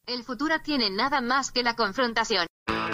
El futuro tiene nada más que la confrontación.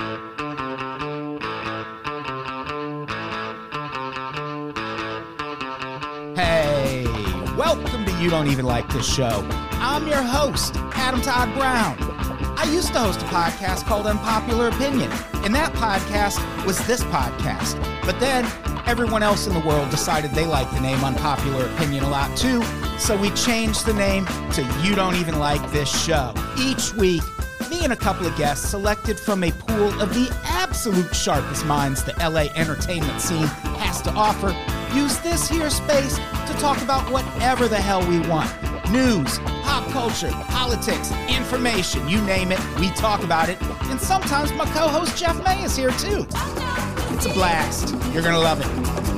Hey, welcome to You Don't Even Like This Show. I'm your host, Adam Todd Brown. I used to host a podcast called Unpopular Opinion, and that podcast was this podcast. But then everyone else in the world decided they liked the name Unpopular Opinion a lot too, so we changed the name to You Don't Even Like This Show. Each week, me and a couple of guests selected from a pool of the absolute sharpest minds the LA entertainment scene has to offer use this here space to talk about whatever the hell we want. News, pop culture, politics, information, you name it, we talk about it. And sometimes my co-host Jeff May is here too. It's a blast. You're gonna love it.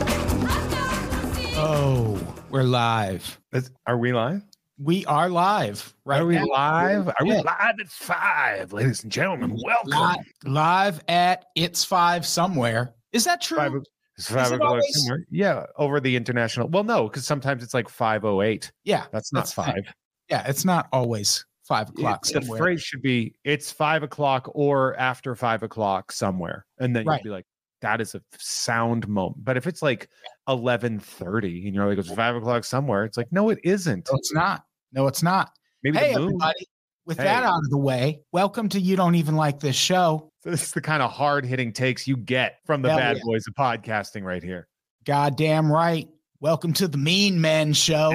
Oh, we're live. Are we live? We are live. Right? Are we now. live? Are we Yeah. live at 5, ladies and gentlemen? Welcome. Live at It's 5 somewhere. Is that true? It's 5 Is it o'clock always- somewhere. Yeah, over the international. Well, no, because sometimes it's like 5:08. Yeah. That's not 5. Yeah, it's not always 5 o'clock The somewhere. phrase should be it's 5 o'clock or after 5 o'clock somewhere. And then Right. you'd be like, that is a sound moment. But if it's like 11:30 and you're like, it's 5 o'clock somewhere, it's like, no, it isn't. No, it's not. No, it's not. Maybe Hey, the moon. everybody. With Hey. that out of the way, welcome to You Don't Even Like This Show. So this is the kind of hard-hitting takes you get from the Hell bad yeah. boys of podcasting right here. Goddamn right. Welcome to the Mean Men Show.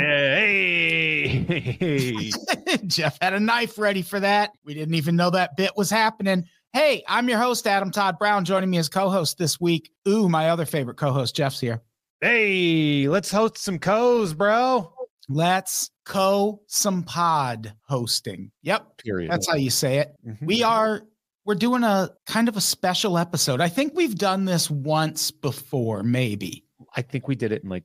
Hey. Jeff had a knife ready for that. We didn't even know that bit was happening. Hey, I'm your host, Adam Todd Brown. Joining me as co-host this week. Ooh, my other favorite co-host, Jeff's here. Hey, let's host some co's, bro. Let's some pod hosting. Yep, Period. that's how you say it. Mhm. We're doing a kind of a special episode. I think we've done this once before, maybe. I think we did it in like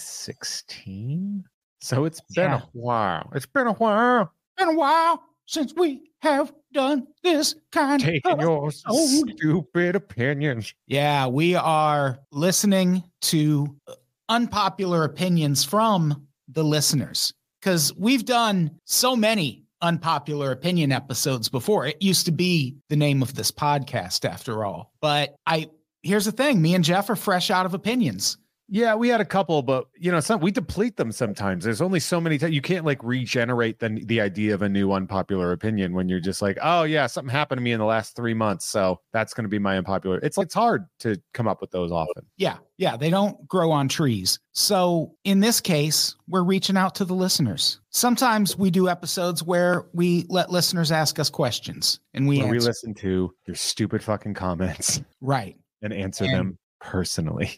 2016. So it's been Yeah. a while. It's been a while. Been a while since we have done this kind Taking of your episode. stupid opinions. Yeah, we are listening to unpopular opinions from the listeners because we've done so many unpopular opinion episodes before. It used to be the name of this podcast after all. But here's the thing, me and Jeff are fresh out of opinions. Yeah, we had a couple, but we deplete them sometimes. There's only so many times you can't like regenerate the idea of a new unpopular opinion when you're just like, oh yeah, something happened to me in the last 3 months, so that's going to be my unpopular. It's hard to come up with those often. Yeah, they don't grow on trees. So in this case, we're reaching out to the listeners. Sometimes we do episodes where we let listeners ask us questions and we Where we answer. listen to your stupid fucking comments Right. and answer And- them personally.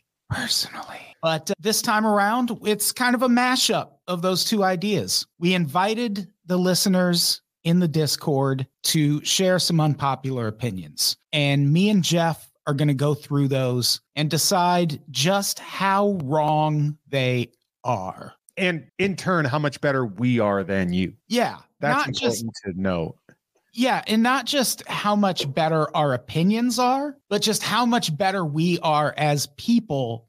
But this time around, it's kind of a mashup of those two ideas. We invited the listeners in the Discord to share some unpopular opinions. And me and Jeff are going to go through those and decide just how wrong they are. And in turn, how much better we are than you. Yeah. That's not just important to know. Yeah, and not just how much better our opinions are, but just how much better we are as people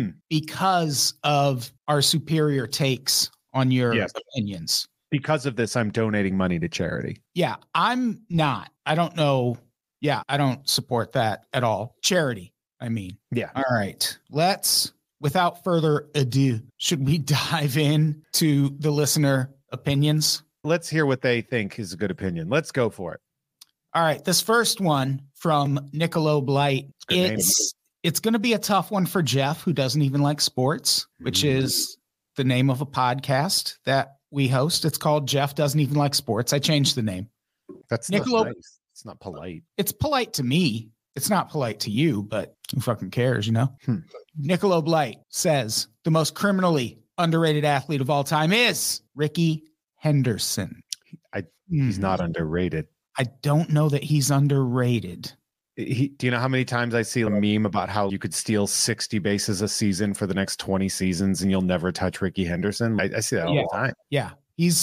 because of our superior takes on your opinions. Because of this, I'm donating money to charity. Yeah, I'm not. I don't know. Yeah, I don't support that at all. Charity, I mean. Yeah. All right. Without further ado, should we dive in to the listener opinions? Let's hear what they think is a good opinion. Let's go for it. All right. This first one from Niccolo Blight. It's going to be a tough one for Jeff, who doesn't even like sports, which is the name of a podcast that we host. It's called Jeff Doesn't Even Like Sports. I changed the name. That's Niccolo- not nice. It's not polite. It's polite to me. It's not polite to you, but who fucking cares, you know? Niccolo Blight says the most criminally underrated athlete of all time is Ricky Henderson. He's not underrated. I don't know that he's underrated. Do you know how many times I see a meme about how you could steal 60 bases a season for the next 20 seasons and you'll never touch Ricky Henderson? I see that all the time. Yeah.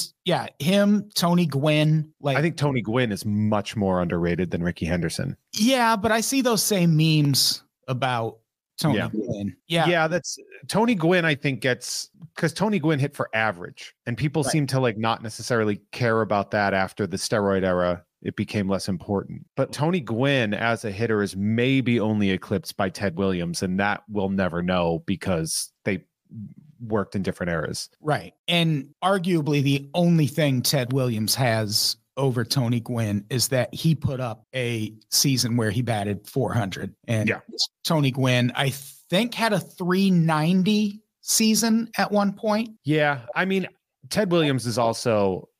Him, Tony Gwynn. I think Tony Gwynn is much more underrated than Ricky Henderson. Yeah, but I see those same memes about Tony Gwynn. Yeah, that's Tony Gwynn, I think because Tony Gwynn hit for average and people seem to like not necessarily care about that after the steroid era it became less important. But Tony Gwynn as a hitter is maybe only eclipsed by Ted Williams, and that we'll never know because they worked in different eras. Right. And arguably the only thing Ted Williams has over Tony Gwynn is that he put up a season where he batted 400. And Tony Gwynn, I think, had a 390 season at one point. Yeah. I mean, Ted Williams is also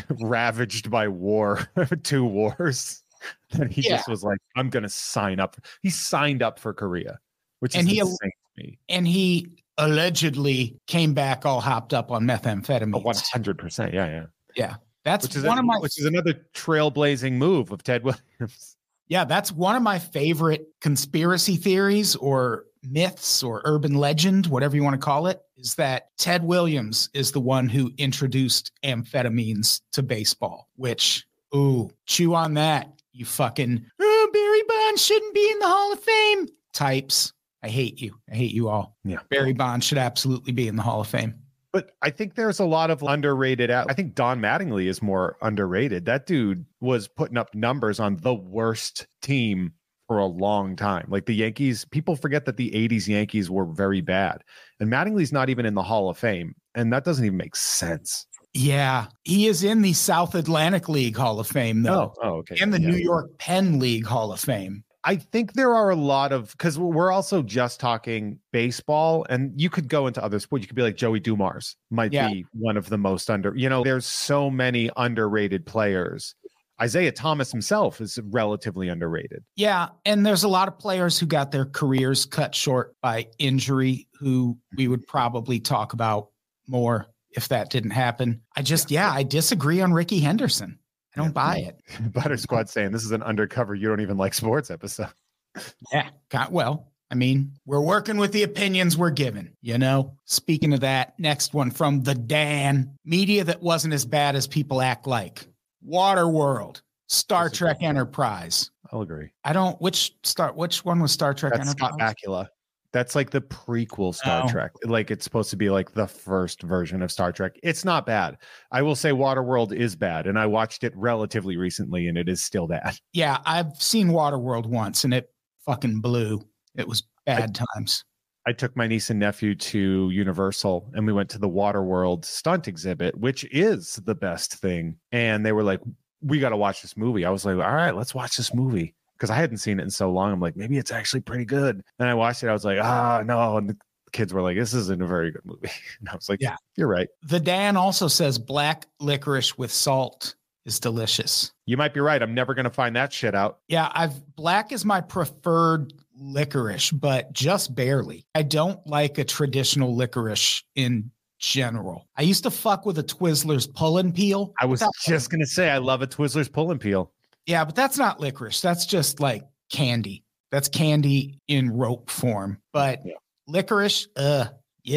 ravaged by war, 2 wars. And he just was like, I'm going to sign up. He signed up for Korea, which is insane to me. And he allegedly came back all hopped up on methamphetamine. 100%. Yeah. Yeah. That's which is another trailblazing move of Ted Williams. Yeah. That's one of my favorite conspiracy theories or myths or urban legend, whatever you want to call it, is that Ted Williams is the one who introduced amphetamines to baseball, which, chew on that, you fucking, Barry Bonds shouldn't be in the Hall of Fame types. I hate you. I hate you all. Yeah. Barry Bonds should absolutely be in the Hall of Fame. But I think there's a lot of underrated. I think Don Mattingly is more underrated. That dude was putting up numbers on the worst team for a long time. Like the Yankees, people forget that the 80s Yankees were very bad. And Mattingly's not even in the Hall of Fame. And that doesn't even make sense. Yeah. He is in the South Atlantic League Hall of Fame, though. Oh, okay. And the New York Penn League Hall of Fame. I think there are a lot of, because we're also just talking baseball, and you could go into other sports. You could be like Joey Dumars might be one of the most there's so many underrated players. Isaiah Thomas himself is relatively underrated. Yeah. And there's a lot of players who got their careers cut short by injury who we would probably talk about more if that didn't happen. I disagree on Ricky Henderson. I don't buy it. Butter Squad saying this is an undercover you don't even like sports episode. Yeah. Well, I mean, we're working with the opinions we're given, Speaking of that, next one from the Dan. Media that wasn't as bad as people act like. Waterworld, Star Trek Enterprise. I'll agree. Which one was Star Trek Enterprise? Scott Bakula. That's like the prequel Star Trek. Like it's supposed to be like the first version of Star Trek. It's not bad. I will say Waterworld is bad. And I watched it relatively recently and it is still bad. Yeah, I've seen Waterworld once and it fucking blew. It was bad times. I took my niece and nephew to Universal and we went to the Waterworld stunt exhibit, which is the best thing. And they were like, we got to watch this movie. I was like, all right, let's watch this movie. Because I hadn't seen it in so long. I'm like, maybe it's actually pretty good. Then I watched it. I was like, no. And the kids were like, this isn't a very good movie. And I was like, yeah, you're right. The Dan also says black licorice with salt is delicious. You might be right. I'm never going to find that shit out. Yeah, black is my preferred licorice, but just barely. I don't like a traditional licorice in general. I used to fuck with a Twizzlers pull and peel. I was just going to say, I love a Twizzlers pull and peel. Yeah, but that's not licorice. That's just like candy. That's candy in rope form. But licorice, Black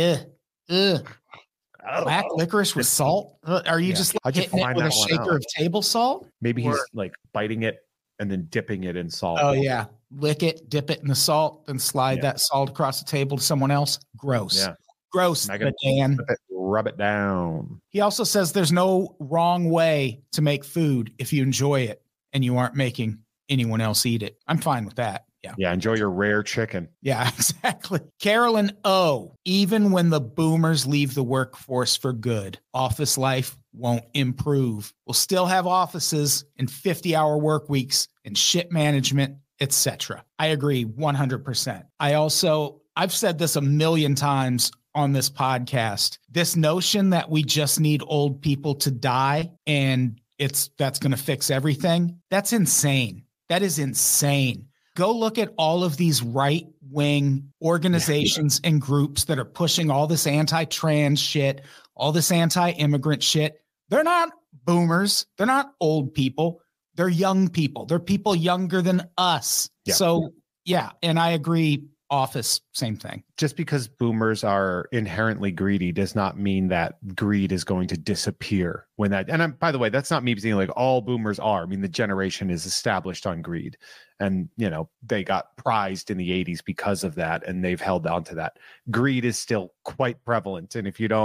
licorice with salt? Are you just like hitting it with a shaker of table salt? Maybe he's like biting it and then dipping it in salt. Oh, yeah. Lick it, dip it in the salt, then slide that salt across the table to someone else. Gross. Yeah. Gross, Dan. Rub it down. He also says there's no wrong way to make food if you enjoy it and you aren't making anyone else eat it. I'm fine with that. Yeah. Yeah. Enjoy your rare chicken. Yeah, exactly. Carolyn O. Even when the boomers leave the workforce for good, office life won't improve. We'll still have offices and 50-hour work weeks and shit management, etc. I agree 100%. I've said this a million times on this podcast. This notion that we just need old people to die and that's going to fix everything. That's insane. That is insane. Go look at all of these right-wing organizations and groups that are pushing all this anti-trans shit, all this anti-immigrant shit. They're not boomers. They're not old people. They're young people. They're people younger than us. Yeah. So, yeah. And I agree. Office, same thing. Just because boomers are inherently greedy does not mean that greed is going to disappear by the way, that's not me saying like all boomers are. I mean, the generation is established on greed and, they got prized in the 80s because of that and they've held on to that. Greed is still quite prevalent. And if you don't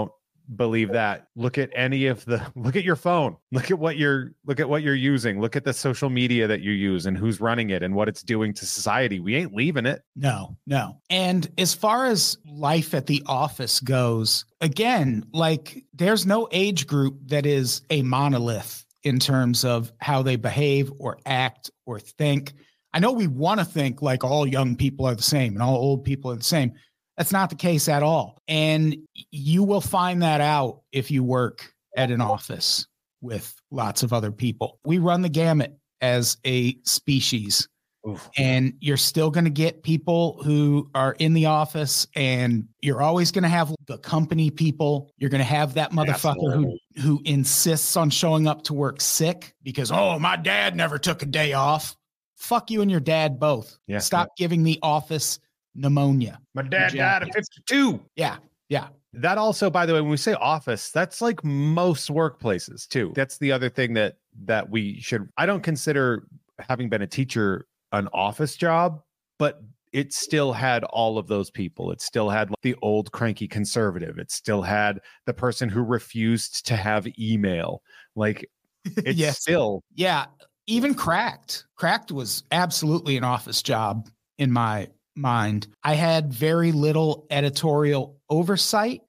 believe that, look at your phone. Look at what you're using. Look at the social media that you use and who's running it and what it's doing to society. We ain't leaving it. No. And as far as life at the office goes, again, like there's no age group that is a monolith in terms of how they behave or act or think. I know we want to think like all young people are the same and all old people are the same. That's not the case at all. And you will find that out if you work at an office with lots of other people. We run the gamut as a species. Oof. And you're still going to get people who are in the office, and you're always going to have the company people. You're going to have that motherfucker who insists on showing up to work sick because, oh, my dad never took a day off. Fuck you and your dad both. Yeah. Stop giving the office pneumonia. My dad died at 52. Yeah. That also, by the way, when we say office, that's like most workplaces too. That's the other thing that we should. I don't consider having been a teacher an office job, but it still had all of those people. It still had the old cranky conservative. It still had the person who refused to have email. Like it's still. Yeah. Even Cracked was absolutely an office job in my mind. I had very little editorial oversight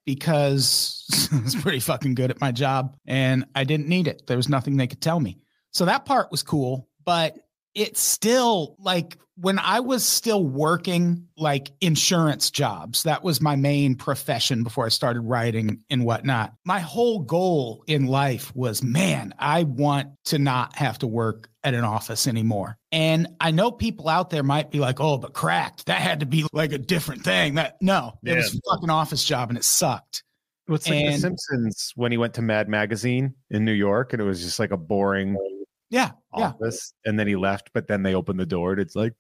because I was pretty fucking good at my job and I didn't need it. There was nothing they could tell me. So that part was cool, but it's still like when I was still working like insurance jobs, that was my main profession before I started writing and whatnot. My whole goal in life was, man, I want to not have to work at an office anymore. And I know people out there might be like, oh, but Cracked, that had to be like a different thing. It was a fucking office job and it sucked. It's like The Simpsons when he went to Mad Magazine in New York and it was just like a boring office. And then he left, but then they opened the door and it's like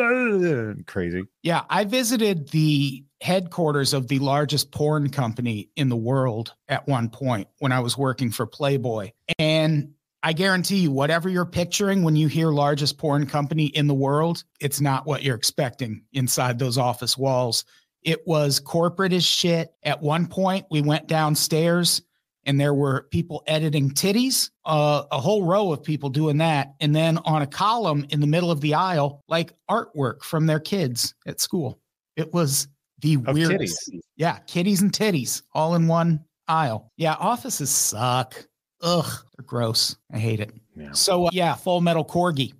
crazy. Yeah. I visited the headquarters of the largest porn company in the world at one point when I was working for Playboy. And I guarantee you, whatever you're picturing when you hear largest porn company in the world, it's not what you're expecting inside those office walls. It was corporate as shit. At one point, we went downstairs and there were people editing titties, a whole row of people doing that. And then on a column in the middle of the aisle, like artwork from their kids at school. It was the weirdest. Titties. Yeah, kitties and titties all in one aisle. Yeah, offices suck. Ugh, they're gross. I hate it. Yeah. So, Full Metal Corgi.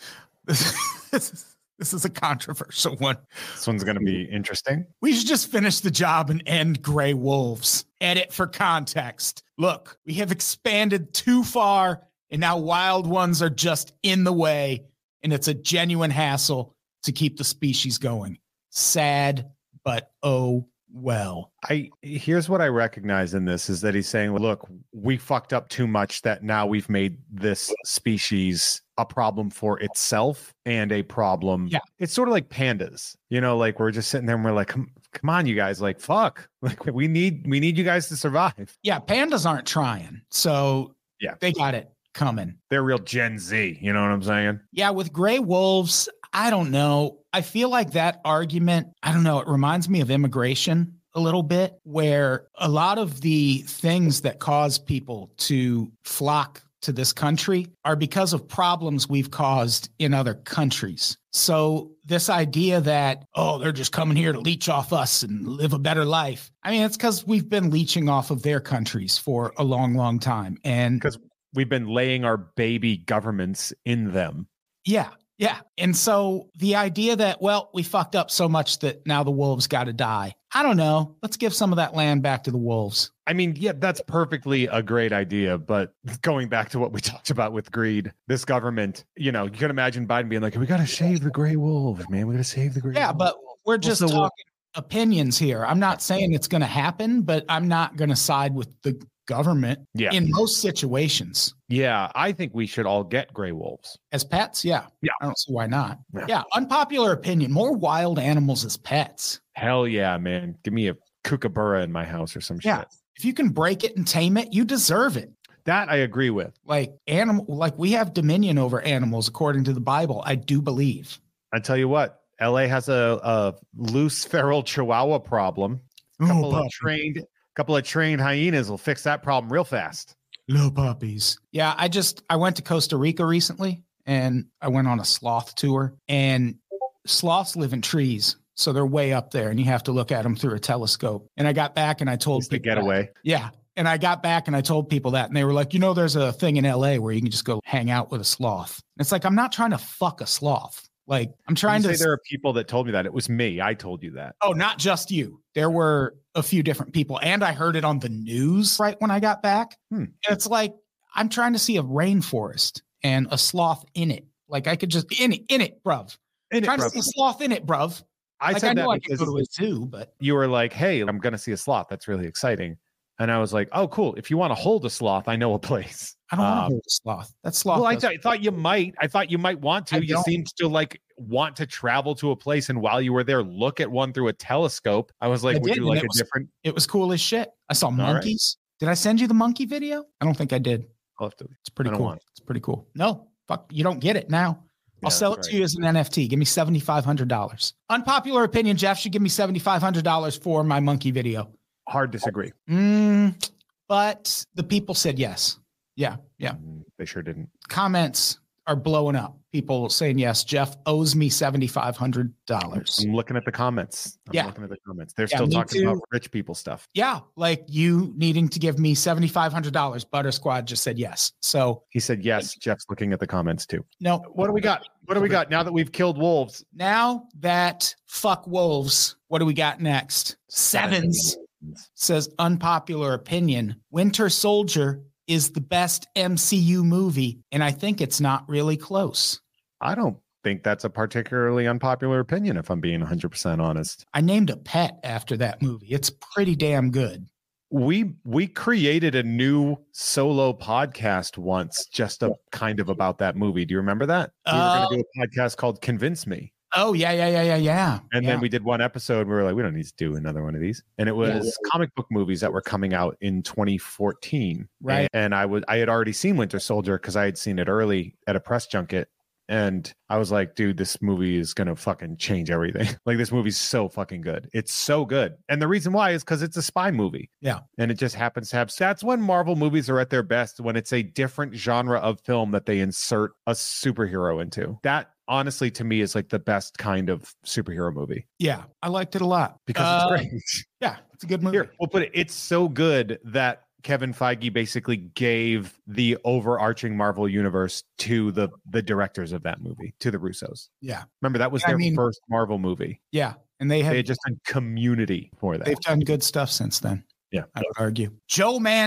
This is a controversial one. This one's going to be interesting. We should just finish the job and end Gray Wolves. Edit for context. Look, we have expanded too far, and now wild ones are just in the way, and it's a genuine hassle to keep the species going. Sad, but oh well. Here's what I recognize in this is that he's saying, look, we fucked up too much that now we've made this species a problem for itself and a problem. Yeah. It's sort of like pandas, like we're just sitting there and we're like, come on, you guys, like, fuck, like we need you guys to survive. Yeah. Pandas aren't trying. So yeah, they got it coming. They're real Gen Z. You know what I'm saying? Yeah. With gray wolves, I don't know. I feel like that argument, I don't know. It reminds me of immigration a little bit, where a lot of the things that cause people to flock to this country are because of problems we've caused in other countries. So this idea that, oh, they're just coming here to leech off us and live a better life. I mean, it's because we've been leeching off of their countries for a long, long time. And because we've been laying our baby governments in them. Yeah. Yeah. And so the idea that, well, we fucked up so much that now the wolves got to die. I don't know. Let's give some of that land back to the wolves. I mean, yeah, that's perfectly a great idea. But going back to what we talked about with greed, this government, you can imagine Biden being like, we got to save the gray wolves, man. We got to save the gray wolves. Yeah, but we're just talking opinions here. I'm not saying it's going to happen, but I'm not going to side with the government in most situations. Yeah, I think we should all get gray wolves. As pets? Yeah. I don't see why not. Yeah, unpopular opinion. More wild animals as pets. Hell yeah, man. Give me a kookaburra in my house or some shit. If you can break it and tame it, you deserve it. That I agree with. Like we have dominion over animals according to the Bible, I do believe. I tell you what, LA has a loose feral chihuahua problem. A couple of trained couple of trained hyenas will fix that problem real fast. Little puppies. Yeah, I went to Costa Rica recently and I went on a sloth tour, and sloths live in trees. So they're way up there and you have to look at them through a telescope. And I got back and I told people get away. Yeah. And I got back and I told people that, and they were like, there's a thing in LA where you can just go hang out with a sloth. And it's like, I'm not trying to fuck a sloth. Like, I'm trying to say there are people that told me that. It was me. I told you that. Oh, not just you. There were a few different people, and I heard it on the news right when I got back. And it's like, I'm trying to see a rainforest and a sloth in it. Like, I could just in it, bruv. Trying to see a sloth in it, bruv. I said that I because could go to a zoo, but you were like, hey, I'm going to see a sloth. That's really exciting. And I was like, oh, cool. If you want to hold a sloth, I know a place. I don't want to hold a sloth. That sloth. Well, I thought you might. I thought you might want to. You seemed to like want to travel to a place, and while you were there, look at one through a telescope. I was like, would you like a different? It was cool as shit. I saw monkeys. Right. Did I send you the monkey video? I don't think I did. I'll have to. It's pretty cool. It's pretty cool. No, fuck, you don't get it now. I'll sell it to you as an NFT. Give me $7,500. Unpopular opinion, Jeff should give me $7,500 for my monkey video. Hard disagree. But the people said yes. Yeah. They sure didn't. Comments are blowing up. People saying yes. Jeff owes me $7,500. I'm looking at the comments. They're still talking about rich people stuff. Yeah, like you needing to give me $7,500. Butter Squad just said yes. So he said yes. Jeff's looking at the comments too. No. What do we got? Now that we've killed wolves? Now that fuck wolves, what do we got next? Sevens says unpopular opinion. Winter Soldier is the best MCU movie, and I think it's not really close. I don't think that's a particularly unpopular opinion, if I'm being 100% honest. I named a pet after that movie. It's pretty damn good. We created a new solo podcast once just kind of about that movie. Do you remember that? We were going to do a podcast called Convince Me. Oh, yeah. And then we did one episode. We were like, we don't need to do another one of these. And it was comic book movies that were coming out in 2014. Right. And I had already seen Winter Soldier because I had seen it early at a press junket. And I was like, dude, this movie is going to fucking change everything. Like, this movie's so fucking good. It's so good. And the reason why is because it's a spy movie. Yeah. And it just happens to have, that's when Marvel movies are at their best, when it's a different genre of film that they insert a superhero into. That, honestly, to me, is like the best kind of superhero movie. Yeah. I liked it a lot. Because it's great. Yeah. It's a good movie. Here, we'll put it. It's so good that Kevin Feige basically gave the overarching Marvel universe to the directors of that movie, to the Russos. Yeah. Remember, that was their first Marvel movie. Yeah. And they had just done Community for that. They've done good stuff since then. Yeah. I would argue. Joe Man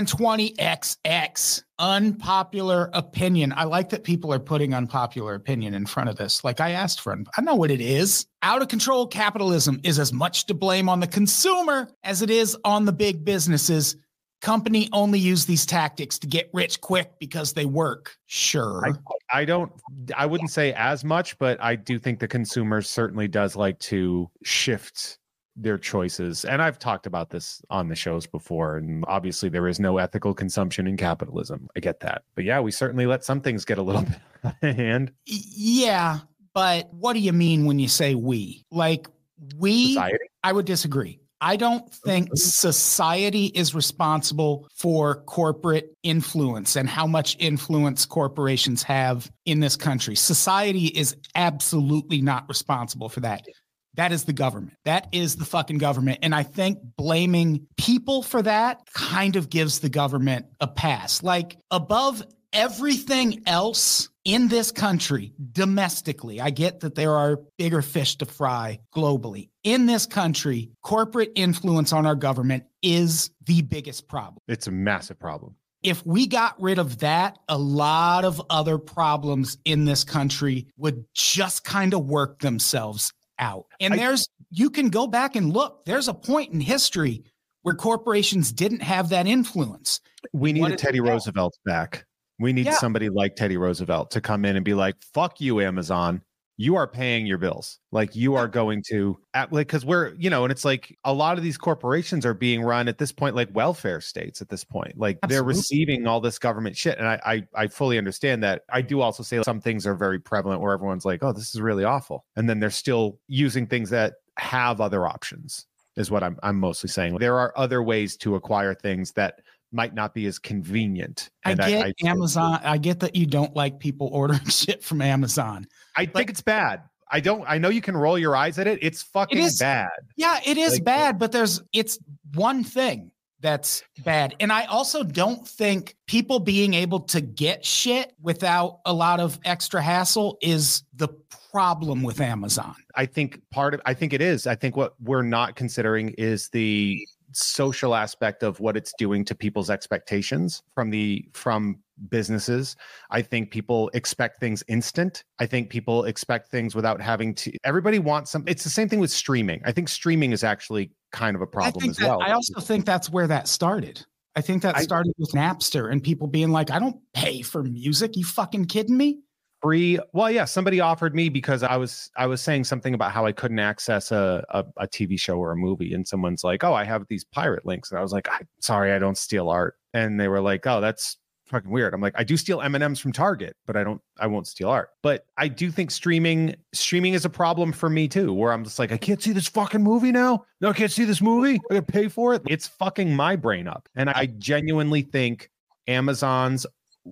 20XX. Unpopular opinion. I like that people are putting unpopular opinion in front of this. Like I asked for, I know what it is. Out of control capitalism is as much to blame on the consumer as it is on the big businesses. Company only use these tactics to get rich quick because they work. Sure. I wouldn't say as much, but I do think the consumer certainly does like to shift their choices. And I've talked about this on the shows before. And obviously there is no ethical consumption in capitalism. I get that. But yeah, we certainly let some things get a little bit out of hand. Yeah. But what do you mean when you say we? Like we, society? I would disagree. I don't think society is responsible for corporate influence and how much influence corporations have in this country. Society is absolutely not responsible for that. That is the government. That is the fucking government. And I think blaming people for that kind of gives the government a pass. Like above everything else in this country, domestically, I get that there are bigger fish to fry globally. In this country, corporate influence on our government is the biggest problem. It's a massive problem. If we got rid of that, a lot of other problems in this country would just kind of work themselves out. And you can go back and look, there's a point in history where corporations didn't have that influence. We need a Teddy Roosevelt back. We need somebody like Teddy Roosevelt to come in and be like, fuck you, Amazon. You are paying your bills. Like you are going to act like, because we're, and it's like a lot of these corporations are being run at this point, like welfare states at this point. Like They're receiving all this government shit. And I fully understand that. I do also say some things are very prevalent where everyone's like, oh, this is really awful. And then they're still using things that have other options. is what I'm mostly saying. There are other ways to acquire things that might not be as convenient. And I get Amazon. I get that you don't like people ordering shit from Amazon. I think it's bad. I know you can roll your eyes at it. It's fucking bad. Yeah, it is bad, but it's one thing that's bad. And I also don't think people being able to get shit without a lot of extra hassle is the problem with Amazon. I think it is. I think what we're not considering is the social aspect of what it's doing to people's expectations from businesses. I think people expect things instant. I think people expect things without having to. Everybody wants some. It's the same thing with streaming. I think streaming is actually kind of a problem as well. I also think that's where that started. I think that started with Napster and people being like, I don't pay for music. You fucking kidding me? Free. Well, yeah, somebody offered me because I was saying something about how I couldn't access a TV show or a movie, and someone's like, "Oh, I have these pirate links," and I was like, "Sorry, I don't steal art." And they were like, "Oh, that's fucking weird." I'm like, "I do steal M&Ms from Target, but I won't steal art." But I do think streaming is a problem for me too, where I'm just like, I can't see this fucking movie now. No, I can't see this movie. I gotta pay for it. It's fucking my brain up, and I genuinely think Amazon's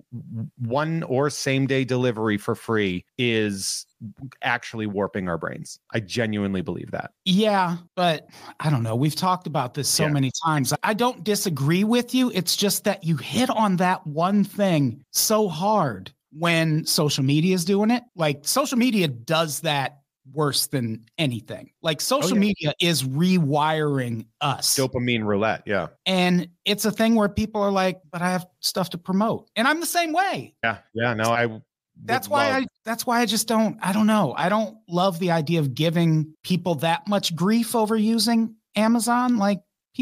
one or same day delivery for free is actually warping our brains. I genuinely believe that. Yeah, but I don't know. We've talked about this so many times. I don't disagree with you. It's just that you hit on that one thing so hard when social media is doing it. Like social media does that worse than anything. Like social media is rewiring us. Dopamine roulette. Yeah. And it's a thing where people are like, but I have stuff to promote. And I'm the same way. Yeah. Yeah. No, that's why I just I don't know. I don't love the idea of giving people that much grief over using Amazon. Like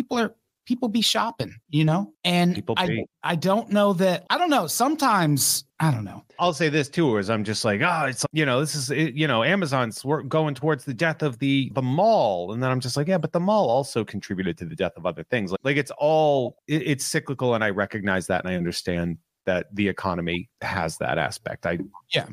people be shopping, you know? And I don't know that, I don't know. Sometimes, I don't know. I'll say this too, is I'm just like, it's, this is, Amazon's going towards the death of the mall. And then I'm just like, yeah, but the mall also contributed to the death of other things. Like it's cyclical. And I recognize that. And I understand that the economy has that aspect. I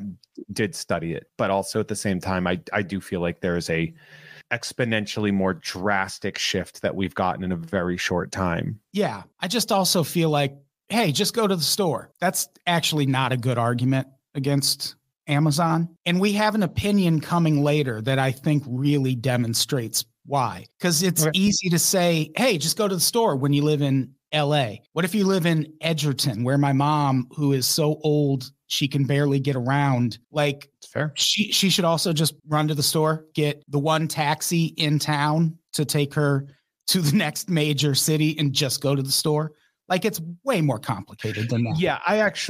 did study it, but also at the same time, I do feel like there is a exponentially more drastic shift that we've gotten in a very short time. Yeah. I just also feel like, hey, just go to the store. That's actually not a good argument against Amazon. And we have an opinion coming later that I think really demonstrates why. Because it's easy to say, hey, just go to the store when you live in LA. What if you live in Edgerton, where my mom, who is so old, she can barely get around? Like, it's fair. She should also just run to the store, get the one taxi in town to take her to the next major city and just go to the store. Like, it's way more complicated than that. Yeah,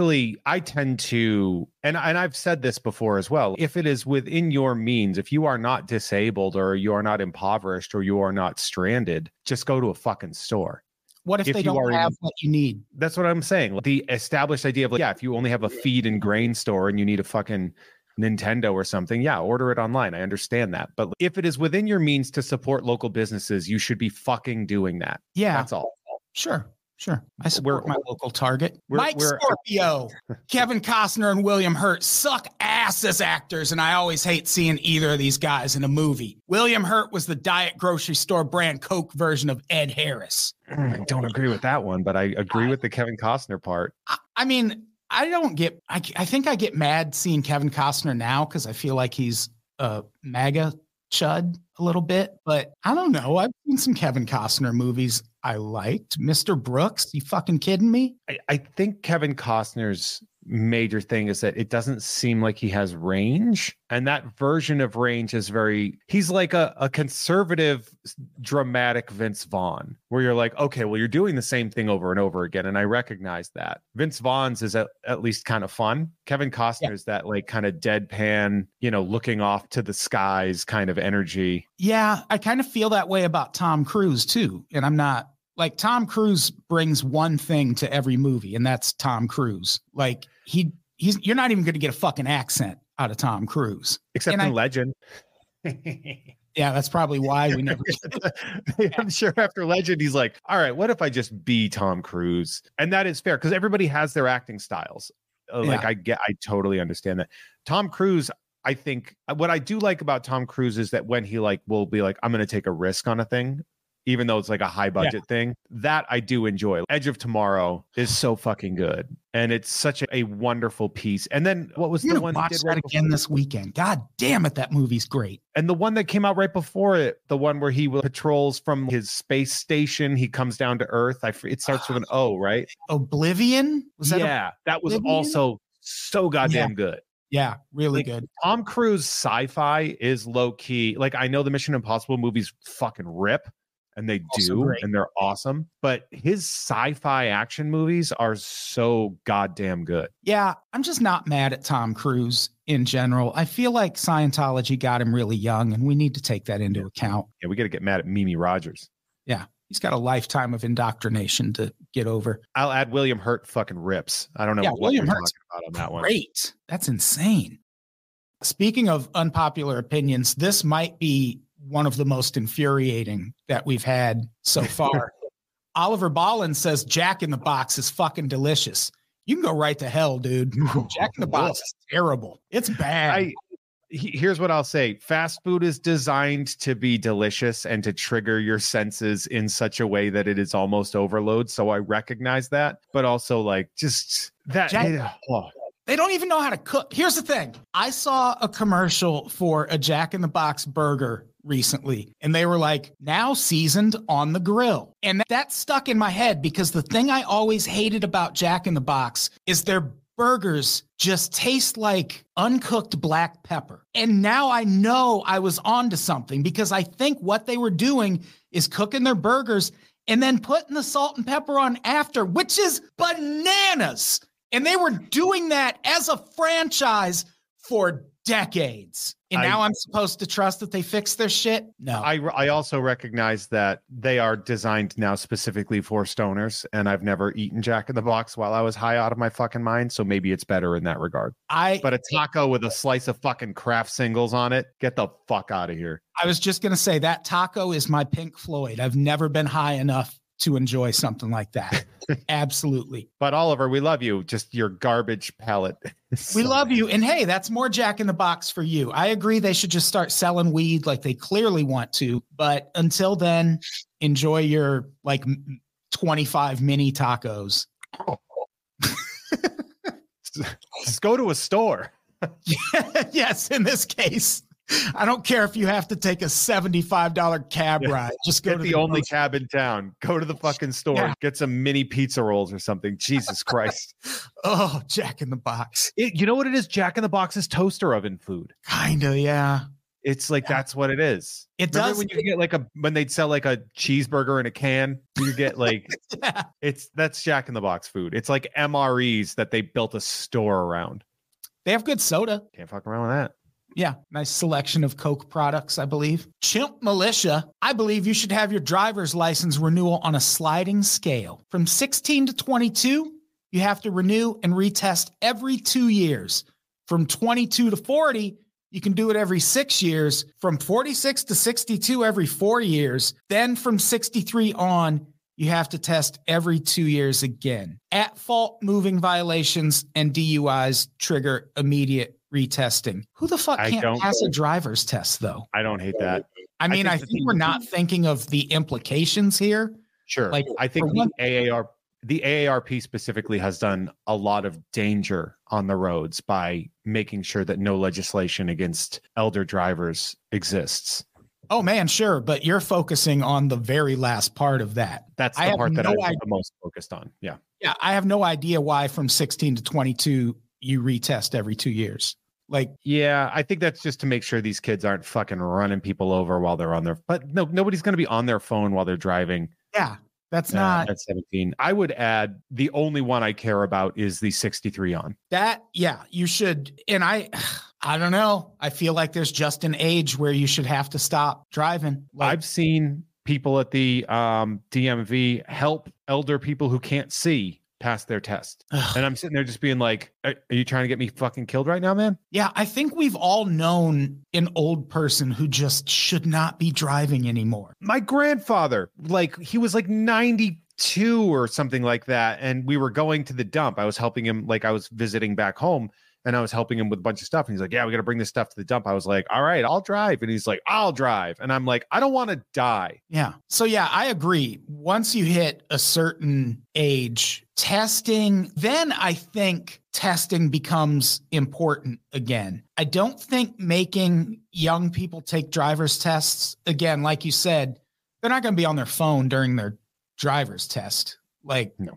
I tend to, and I've said this before as well, if it is within your means, if you are not disabled or you are not impoverished or you are not stranded, just go to a fucking store. What if they don't have what you need? That's what I'm saying. The established idea of like, if you only have a feed and grain store and you need a fucking Nintendo or something, order it online. I understand that. But if it is within your means to support local businesses, you should be fucking doing that. Yeah. That's all. Sure. I support my local Target. Mike Scorpio, Kevin Costner, and William Hurt suck ass as actors, and I always hate seeing either of these guys in a movie. William Hurt was the diet grocery store brand Coke version of Ed Harris. I don't agree with that one, but I agree with the Kevin Costner part. I mean, I think I get mad seeing Kevin Costner now because I feel like he's a MAGA chud a little bit, but I don't know. I've seen some Kevin Costner movies I liked. Mr. Brooks, you fucking kidding me? I think Kevin Costner's major thing is that it doesn't seem like he has range, and that version of range is he's like a conservative dramatic Vince Vaughn, where you're like, okay, well, you're doing the same thing over and over again, and I recognize that. Vince Vaughn's is at least kind of fun. Kevin Costner's that like kind of deadpan, looking off to the skies kind of energy. Yeah, I kind of feel that way about Tom Cruise too, and I'm not. Like, Tom Cruise brings one thing to every movie, and that's Tom Cruise. Like, you're not even going to get a fucking accent out of Tom Cruise. Except in Legend. Yeah, that's probably why we never. I'm sure after Legend, he's like, all right, what if I just be Tom Cruise? And that is fair, because everybody has their acting styles. I totally understand that. Tom Cruise, I think what I do like about Tom Cruise is that when he will be like, I'm going to take a risk on a thing, even though it's like a high budget thing. That I do enjoy. Edge of Tomorrow is so fucking good. And it's such a wonderful piece. And then what was the one he did right again this weekend? God damn it, that movie's great. And the one that came out right before it, the one where he patrols from his space station, he comes down to Earth. It starts with an O, right? Oblivion? Was that that was also so goddamn good. Yeah, really good. Tom Cruise sci-fi is low key. Like, I know the Mission Impossible movies fucking rip, and they do, and they're awesome. But his sci-fi action movies are so goddamn good. Yeah, I'm just not mad at Tom Cruise in general. I feel like Scientology got him really young, and we need to take that into account. Yeah, we got to get mad at Mimi Rogers. Yeah. He's got a lifetime of indoctrination to get over. I'll add William Hurt fucking rips. I don't know what William you're talking about on that one. Great. That's insane. Speaking of unpopular opinions, this might be one of the most infuriating that we've had so far. Oliver Ballin says Jack in the Box is fucking delicious. You can go right to hell, dude. Jack in the Box is terrible. It's bad. Here's what I'll say. Fast food is designed to be delicious and to trigger your senses in such a way that it is almost overload. So I recognize that, but also like just that. They don't even know how to cook. Here's the thing. I saw a commercial for a Jack in the Box burger recently, and they were like, now seasoned on the grill. And that stuck in my head because the thing I always hated about Jack in the Box is their burgers just taste like uncooked black pepper. And now I know I was onto something because I think what they were doing is cooking their burgers and then putting the salt and pepper on after, which is bananas. And they were doing that as a franchise for decades. And now I'm supposed to trust that they fixed their shit? No. I also recognize that they are designed now specifically for stoners, and I've never eaten Jack in the Box while I was high out of my fucking mind, so maybe it's better in that regard. But a taco with a slice of fucking Kraft Singles on it, get the fuck out of here. I was just going to say that taco is my Pink Floyd. I've never been high enough to enjoy something like that. Absolutely. But Oliver, we love you. Just your garbage palate. We love you. And hey, that's more Jack in the Box for you. I agree they should just start selling weed like they clearly want to. But until then, enjoy your like 25 mini tacos. Just go to a store. Yes, in this case. I don't care if you have to take a $75 cab ride. Just go to the only cab in town. Go to the fucking store. Get some mini pizza rolls or something. Jesus Christ. Oh, Jack in the Box. You know what it is? Jack in the Box is toaster oven food. Kinda, yeah. It's like that's what it is. Remember does when you get when they'd sell like a cheeseburger in a can, you get like that's Jack in the Box food. It's like MREs that they built a store around. They have good soda. Can't fuck around with that. Yeah, nice selection of Coke products, I believe. Chimp Militia, I believe you should have your driver's license renewal on a sliding scale. From 16 to 22, you have to renew and retest every 2 years. From 22 to 40, you can do it every 6 years. From 46 to 62, every 4 years. Then from 63 on, you have to test every 2 years again. At fault moving violations and DUIs trigger immediate retesting. Who the fuck can't pass a driver's test, though? I don't hate that. I mean, I think we're not thinking of the implications here. Sure. Like, I think the AARP specifically has done a lot of danger on the roads by making sure that no legislation against elder drivers exists. Oh, man, sure. But you're focusing on the very last part of that. That's the part that I'm the most focused on. Yeah. Yeah. I have no idea why from 16 to 22, you retest every 2 years. Yeah, I think that's just to make sure these kids aren't fucking running people over while they're on their, but no, nobody's going to be on their phone while they're driving. Yeah, that's not at 17. I would add the only one I care about is the 63 on. That, yeah, you should. And I don't know. I feel like there's just an age where you should have to stop driving. I've seen people at the DMV help elder people who can't see pass their test. And I'm sitting there just being like, are you trying to get me fucking killed right now, man? Yeah, I think we've all known an old person who just should not be driving anymore. My grandfather, he was 92 or something like that. And we were going to the dump. I was helping him, I was visiting back home. and I was helping him with a bunch of stuff. And he's like, yeah, we got to bring this stuff to the dump. I was like, all right, I'll drive. And he's like, I'll drive. And I'm like, I don't want to die. Yeah. So yeah, I agree. Once you hit a certain age, testing, then I think testing becomes important again. I don't think making young people take driver's tests, again, like you said, they're not going to be on their phone during their driver's test. Like, No.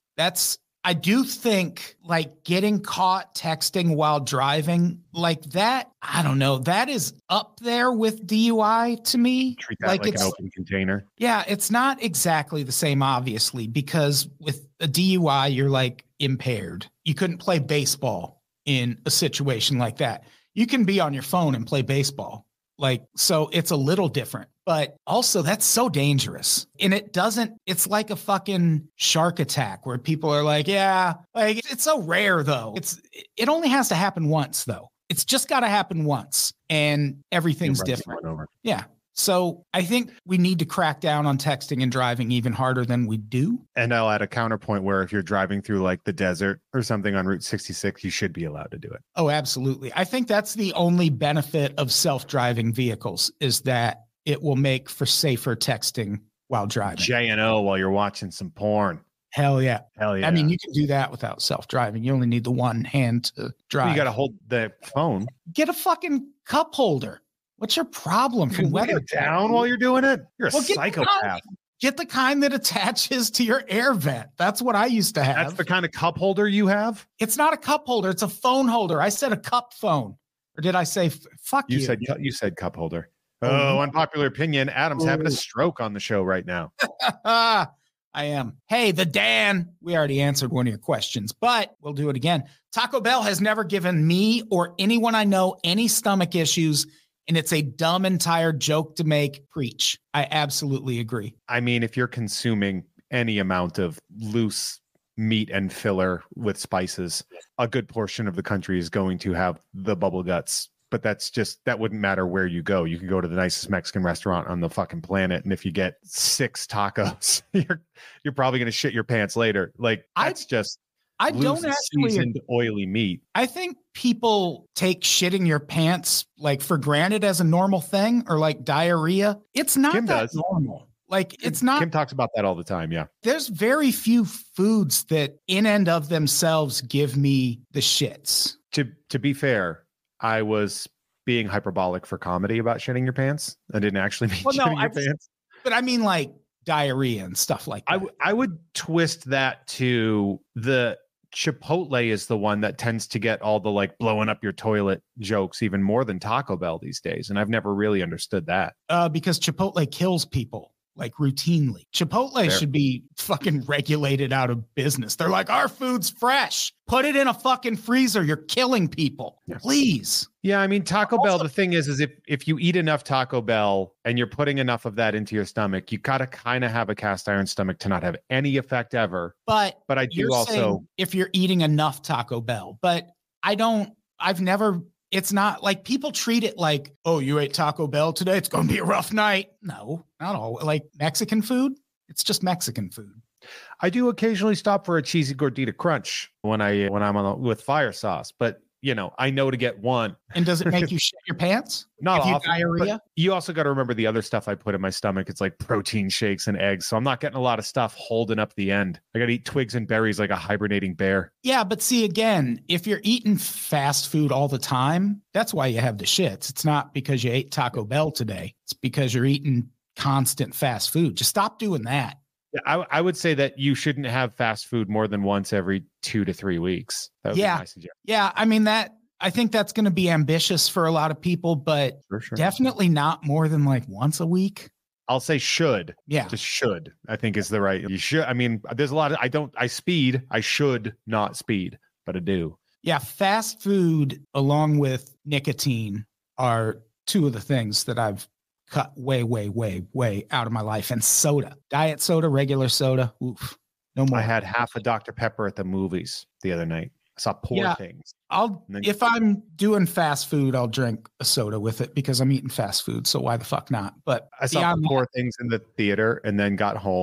I do think like getting caught texting while driving like that, I don't know, that is up there with DUI to me. Treat that like an open container. Yeah, it's not exactly the same, obviously, because with a DUI, you're like impaired. You couldn't play baseball in a situation like that. You can be on your phone and play baseball. Like, so it's a little different, but also that's so dangerous. And it's like a fucking shark attack where people are like, yeah, like it's so rare though. It only has to happen once though. It's just got to happen once and everything's different. Yeah. So I think we need to crack down on texting and driving even harder than we do. And I'll add a counterpoint where if you're driving through like the desert or something on Route 66, you should be allowed to do it. Oh, absolutely. I think that's the only benefit of self-driving vehicles is that it will make for safer texting while driving. J&O while you're watching some porn. Hell yeah. Hell yeah. I mean, you can do that without self-driving. You only need the one hand to drive. You got to hold the phone. Get a fucking cup holder. What's your problem? You can let it down while you're doing it? You're a psychopath. Get the kind that attaches to your air vent. That's what I used to have. That's the kind of cup holder you have? It's not a cup holder. It's a phone holder. I said a cup phone. Or did I say, fuck you? You said cup holder. Oh, unpopular opinion. Adam's having a stroke on the show right now. I am. Hey, the Dan. We already answered one of your questions, but we'll do it again. Taco Bell has never given me or anyone I know any stomach issues. And it's a dumb and tired joke to make. Preach. I absolutely agree. I mean, if you're consuming any amount of loose meat and filler with spices, a good portion of the country is going to have the bubble guts. But that wouldn't matter where you go. You can go to the nicest Mexican restaurant on the fucking planet. And if you get 6 tacos, you're probably going to shit your pants later. Like I don't actually seasoned oily meat. I think people take shitting your pants like for granted as a normal thing, or like diarrhea. It's not normal. Like it's not. Kim talks about that all the time. Yeah. There's very few foods that in and of themselves give me the shits. To be fair, I was being hyperbolic for comedy about shitting your pants. I didn't actually mean shitting your pants. But I mean like diarrhea and stuff like that. I would twist that to the Chipotle is the one that tends to get all the like blowing up your toilet jokes even more than Taco Bell these days. And I've never really understood that. Because Chipotle kills people like routinely. Chipotle should be fucking regulated out of business. They're like, our food's fresh. Put it in a fucking freezer. You're killing people. Yeah. Please. Yeah, I mean, Taco Bell, the thing is if you eat enough Taco Bell and you're putting enough of that into your stomach, you got to kind of have a cast iron stomach to not have any effect ever. But I do also... if you're eating enough Taco Bell, but it's not like people treat it like, oh, you ate Taco Bell today, it's going to be a rough night. No, not all. Like Mexican food, it's just Mexican food. I do occasionally stop for a cheesy gordita crunch when I'm with fire sauce, but you know, I know to get one. And does it make you shit your pants? Not often. Diarrhea? You also got to remember the other stuff I put in my stomach. It's like protein shakes and eggs. So I'm not getting a lot of stuff holding up the end. I got to eat twigs and berries like a hibernating bear. Yeah, but see, again, if you're eating fast food all the time, that's why you have the shits. It's not because you ate Taco Bell today. It's because you're eating constant fast food. Just stop doing that. I would say that you shouldn't have fast food more than once every 2 to 3 weeks. That would be my suggestion. Yeah, I mean I think that's going to be ambitious for a lot of people, but definitely not more than like once a week. I'll say should. Yeah. Just should, I think is the right. You should. I mean, there's a lot of, I speed. I should not speed, but I do. Yeah. Fast food along with nicotine are two of the things that I've cut way, way, way, way out of my life. And soda, diet soda, regular soda. Oof, no more. I had half a Dr. Pepper at the movies the other night. I saw Poor Things. If I'm doing fast food, I'll drink a soda with it because I'm eating fast food. So why the fuck not? But I saw Poor Things in the theater and then got home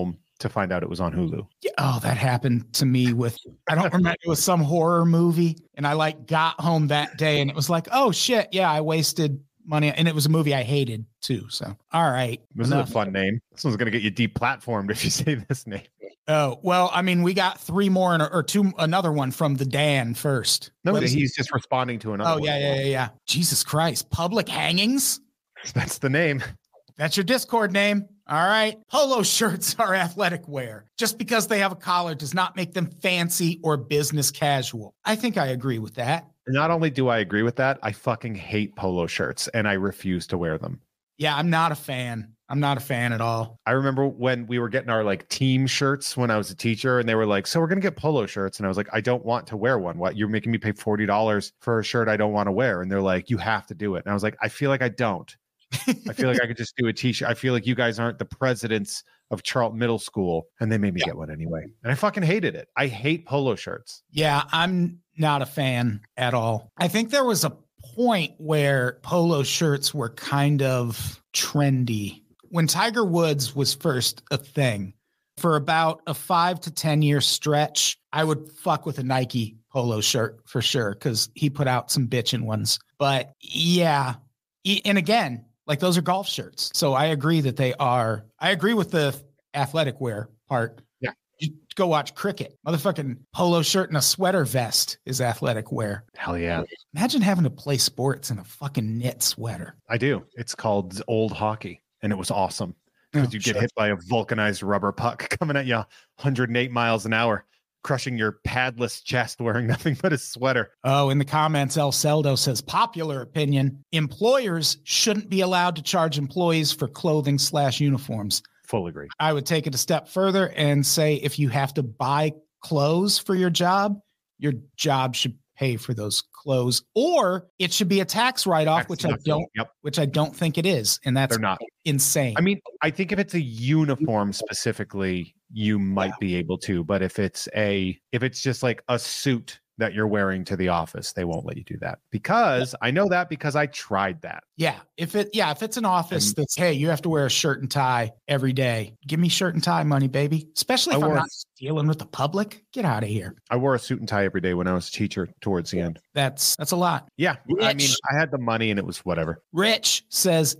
to find out it was on Hulu. Yeah, oh, that happened to me with, I don't remember, it was some horror movie. And I like got home that day and it was like, oh shit. Yeah, I wasted money. And it was a movie I hated too. So, all right. This is a fun name. This one's going to get you deplatformed if you say this name. Oh, well, I mean, we got three more another one from the Dan first. No, he's just responding to another one. Yeah. Jesus Christ. Public hangings? That's the name. That's your Discord name. All right. Polo shirts are athletic wear. Just because they have a collar does not make them fancy or business casual. I think I agree with that. Not only do I agree with that, I fucking hate polo shirts and I refuse to wear them. Yeah, I'm not a fan. I'm not a fan at all. I remember when we were getting our like team shirts when I was a teacher and they were like, so we're going to get polo shirts. And I was like, I don't want to wear one. What? You're making me pay $40 for a shirt I don't want to wear. And they're like, you have to do it. And I was like, I feel like I don't. I feel like I could just do a t-shirt. I feel like you guys aren't the presidents of Charlton Middle School. And they made me get one anyway. And I fucking hated it. I hate polo shirts. Yeah, I'm not a fan at all. I think there was a point where polo shirts were kind of trendy. When Tiger Woods was first a thing, for about a 5 to 10 year stretch, I would fuck with a Nike polo shirt for sure because he put out some bitchin' ones. But yeah, and again, like those are golf shirts. So I agree that they are. I agree with the athletic wear part. Yeah. You go watch cricket. Motherfucking polo shirt and a sweater vest is athletic wear. Hell yeah. Imagine having to play sports in a fucking knit sweater. I do. It's called old hockey. And it was awesome because you get hit by a vulcanized rubber puck coming at you 108 miles an hour, crushing your padless chest wearing nothing but a sweater. Oh, in the comments, El Celdo says, popular opinion, employers shouldn't be allowed to charge employees for clothing / uniforms. Full agree. I would take it a step further and say if you have to buy clothes for your job should pay for those clothes, or it should be a tax write-off, which I don't think it is. And that's They're not. Insane. I mean, I think if it's a uniform specifically, you might be able to, but if it's just like a suit that you're wearing to the office, they won't let you do that because I know that because I tried that. Yeah. If it's an office that's, hey, you have to wear a shirt and tie every day, give me shirt and tie money, baby. Especially if I'm not dealing with the public, get out of here. I wore a suit and tie every day when I was a teacher towards the end. That's a lot. Yeah. Rich, I mean, I had the money and it was whatever. Rich says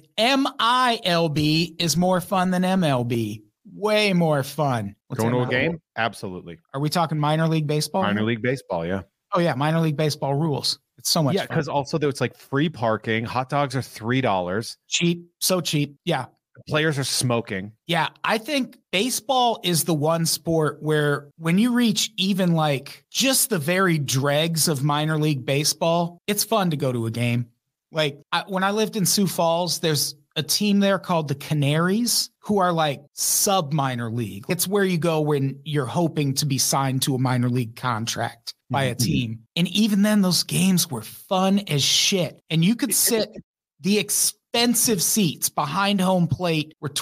MILB is more fun than MLB. Way more fun. Going to a game? Absolutely. Are we talking minor league baseball? Minor league baseball, yeah. Oh, yeah. Minor league baseball rules. It's so much fun. Yeah, because also it's like free parking. Hot dogs are $3. Cheap. So cheap. Yeah. Players are smoking. Yeah. I think baseball is the one sport where when you reach even like just the very dregs of minor league baseball, it's fun to go to a game. Like when I lived in Sioux Falls, there's a team there called the Canaries who are like sub minor league. It's where you go when you're hoping to be signed to a minor league contract by a team. And even then those games were fun as shit. And you could sit the expensive seats behind home plate were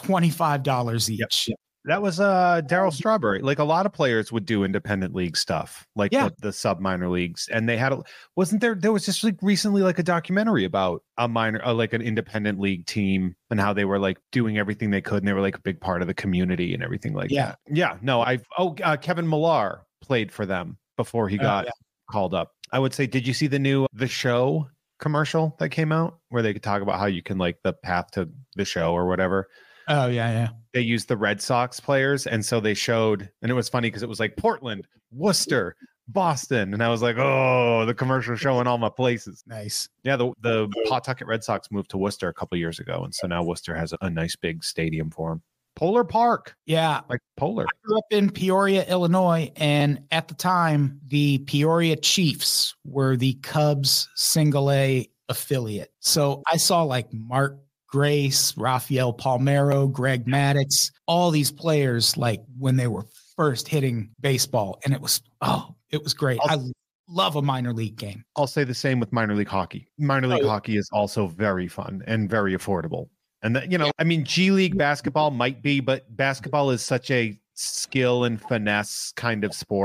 $25 each. Yep. That was Darryl Strawberry. Like a lot of players would do independent league stuff, like the sub minor leagues. And they had, there was just like recently like a documentary about a like an independent league team and how they were like doing everything they could. And they were like a big part of the community and everything like that. Yeah. No, Kevin Millar played for them before he got called up. I would say, did you see The Show commercial that came out where they could talk about how you can like the path to the show or whatever? Oh, yeah. They used the Red Sox players. And so they showed, and it was funny because it was like Portland, Worcester, Boston. And I was like, oh, the commercial showing all my places. Nice. Yeah, the Pawtucket Red Sox moved to Worcester a couple years ago. And so now Worcester has a nice big stadium for them. Polar Park. Yeah. Like Polar. I grew up in Peoria, Illinois. And at the time, the Peoria Chiefs were the Cubs single A affiliate. So I saw like Mark Grace, Rafael Palmeiro, Greg Maddux, all these players like when they were first hitting baseball. And it was great. I love a minor league game. I'll say the same with minor league hockey. Minor league hockey is also very fun and very affordable. And that, I mean, G League basketball might be, but basketball is such a skill and finesse kind of sport.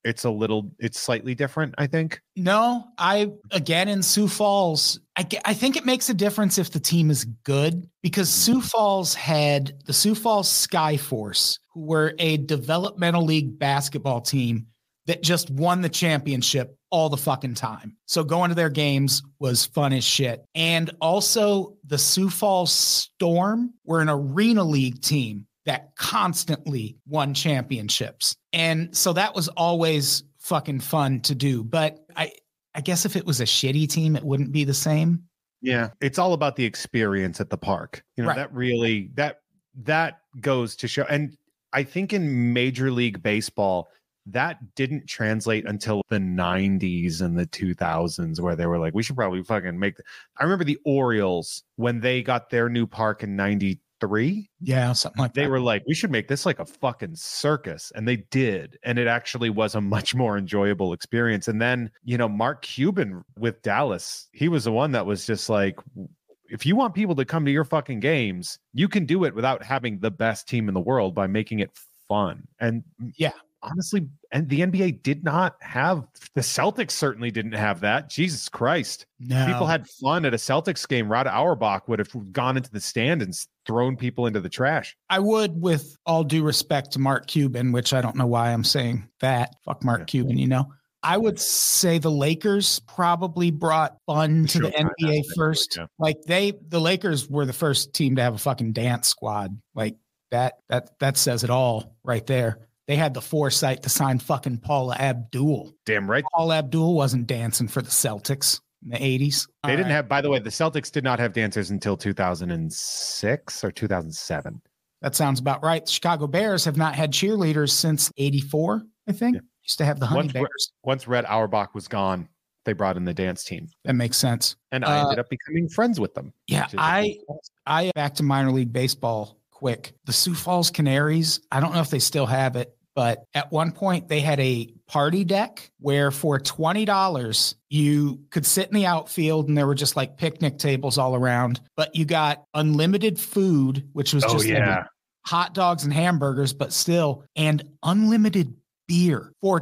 it's slightly different, I think. No, again, in Sioux Falls, I think it makes a difference if the team is good, because Sioux Falls had the Sioux Falls Skyforce, who were a developmental league basketball team that just won the championship all the fucking time. So going to their games was fun as shit. And also the Sioux Falls Storm were an arena league team that constantly won championships. And so that was always fucking fun to do. But I guess if it was a shitty team, it wouldn't be the same. Yeah. It's all about the experience at the park. You know, that really, that goes to show. And I think in Major League Baseball, that didn't translate until the 90s and the 2000s, where they were like, we should probably fucking make I remember the Orioles, when they got their new park in 93. Yeah, something like that. They were like, we should make this like a fucking circus. And they did. And it actually was a much more enjoyable experience. And then, you know, Mark Cuban with Dallas, he was the one that was just like, if you want people to come to your fucking games, you can do it without having the best team in the world by making it fun. And yeah, honestly, and the NBA did not have, the Celtics certainly didn't have that. Jesus Christ. No. People had fun at a Celtics game. Rod Auerbach would have gone into the stand and thrown people into the trash. I would, with all due respect to Mark Cuban, which I don't know why I'm saying that. Fuck Mark Cuban, you know. I would say the Lakers probably brought fun to the NBA first. Yeah. Like the Lakers were the first team to have a fucking dance squad. Like that says it all right there. They had the foresight to sign fucking Paula Abdul. Damn right. Paula Abdul wasn't dancing for the Celtics in the 80s. They didn't have, by the way, the Celtics did not have dancers until 2006 or 2007. That sounds about right. The Chicago Bears have not had cheerleaders since 84, I think. Yeah. Used to have the Honey Bears. Once Red Auerbach was gone, they brought in the dance team. That makes sense. And I ended up becoming friends with them. Yeah, I back to minor league baseball quick. The Sioux Falls Canaries, I don't know if they still have it, but at one point they had a party deck where for $20 you could sit in the outfield and there were just like picnic tables all around, but you got unlimited food, which was like hot dogs and hamburgers, but still, and unlimited beer for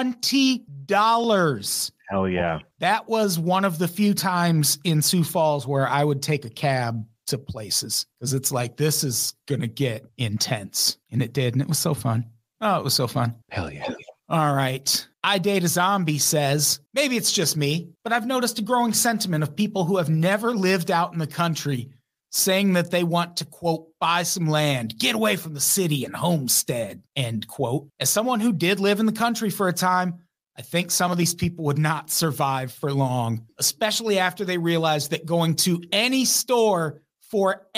$20. Hell yeah. That was one of the few times in Sioux Falls where I would take a cab to places, because it's like, this is going to get intense. And it did. And it was so fun. Oh, it was so fun. Hell yeah. All right. I Date a Zombie says, maybe it's just me, but I've noticed a growing sentiment of people who have never lived out in the country saying that they want to, quote, buy some land, get away from the city and homestead, end quote. As someone who did live in the country for a time, I think some of these people would not survive for long, especially after they realized that going to any store for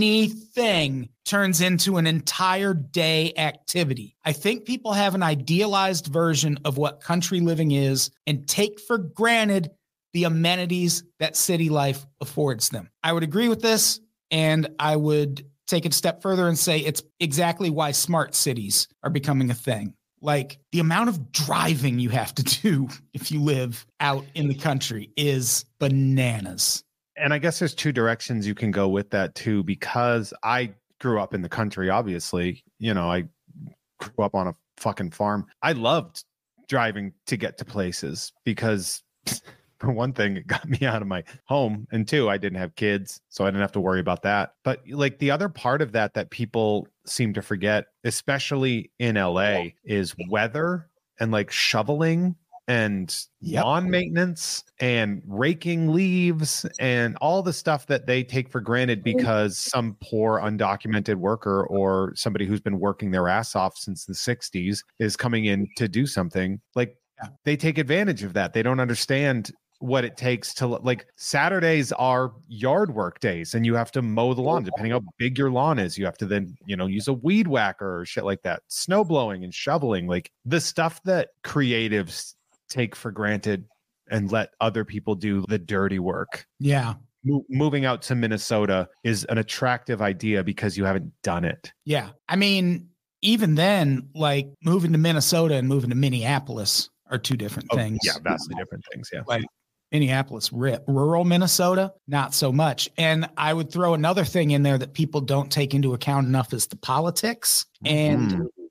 anything turns into an entire day activity. I think people have an idealized version of what country living is and take for granted the amenities that city life affords them. I would agree with this, and I would take it a step further and say it's exactly why smart cities are becoming a thing. Like, the amount of driving you have to do if you live out in the country is bananas. And I guess there's two directions you can go with that too, because I grew up in the country, obviously. You know, I grew up on a fucking farm. I loved driving to get to places because, for one thing, it got me out of my home. And two, I didn't have kids, so I didn't have to worry about that. But like the other part of that people seem to forget, especially in LA, is weather and like shoveling and lawn maintenance and raking leaves and all the stuff that they take for granted because some poor undocumented worker or somebody who's been working their ass off since the 60s is coming in to do something. Like, they take advantage of that. They don't understand what it takes to, like, Saturdays are yard work days and you have to mow the lawn. Depending how big your lawn is, you have to then, you know, use a weed whacker or shit like that. Snow blowing and shoveling, like the stuff that creatives take for granted and let other people do the dirty work. Yeah. Moving out to Minnesota is an attractive idea because you haven't done it. Yeah. I mean, even then, like, moving to Minnesota and moving to Minneapolis are two different things. Yeah, vastly different things. Yeah. Like Minneapolis, rural Minnesota, not so much. And I would throw another thing in there that people don't take into account enough is the politics. And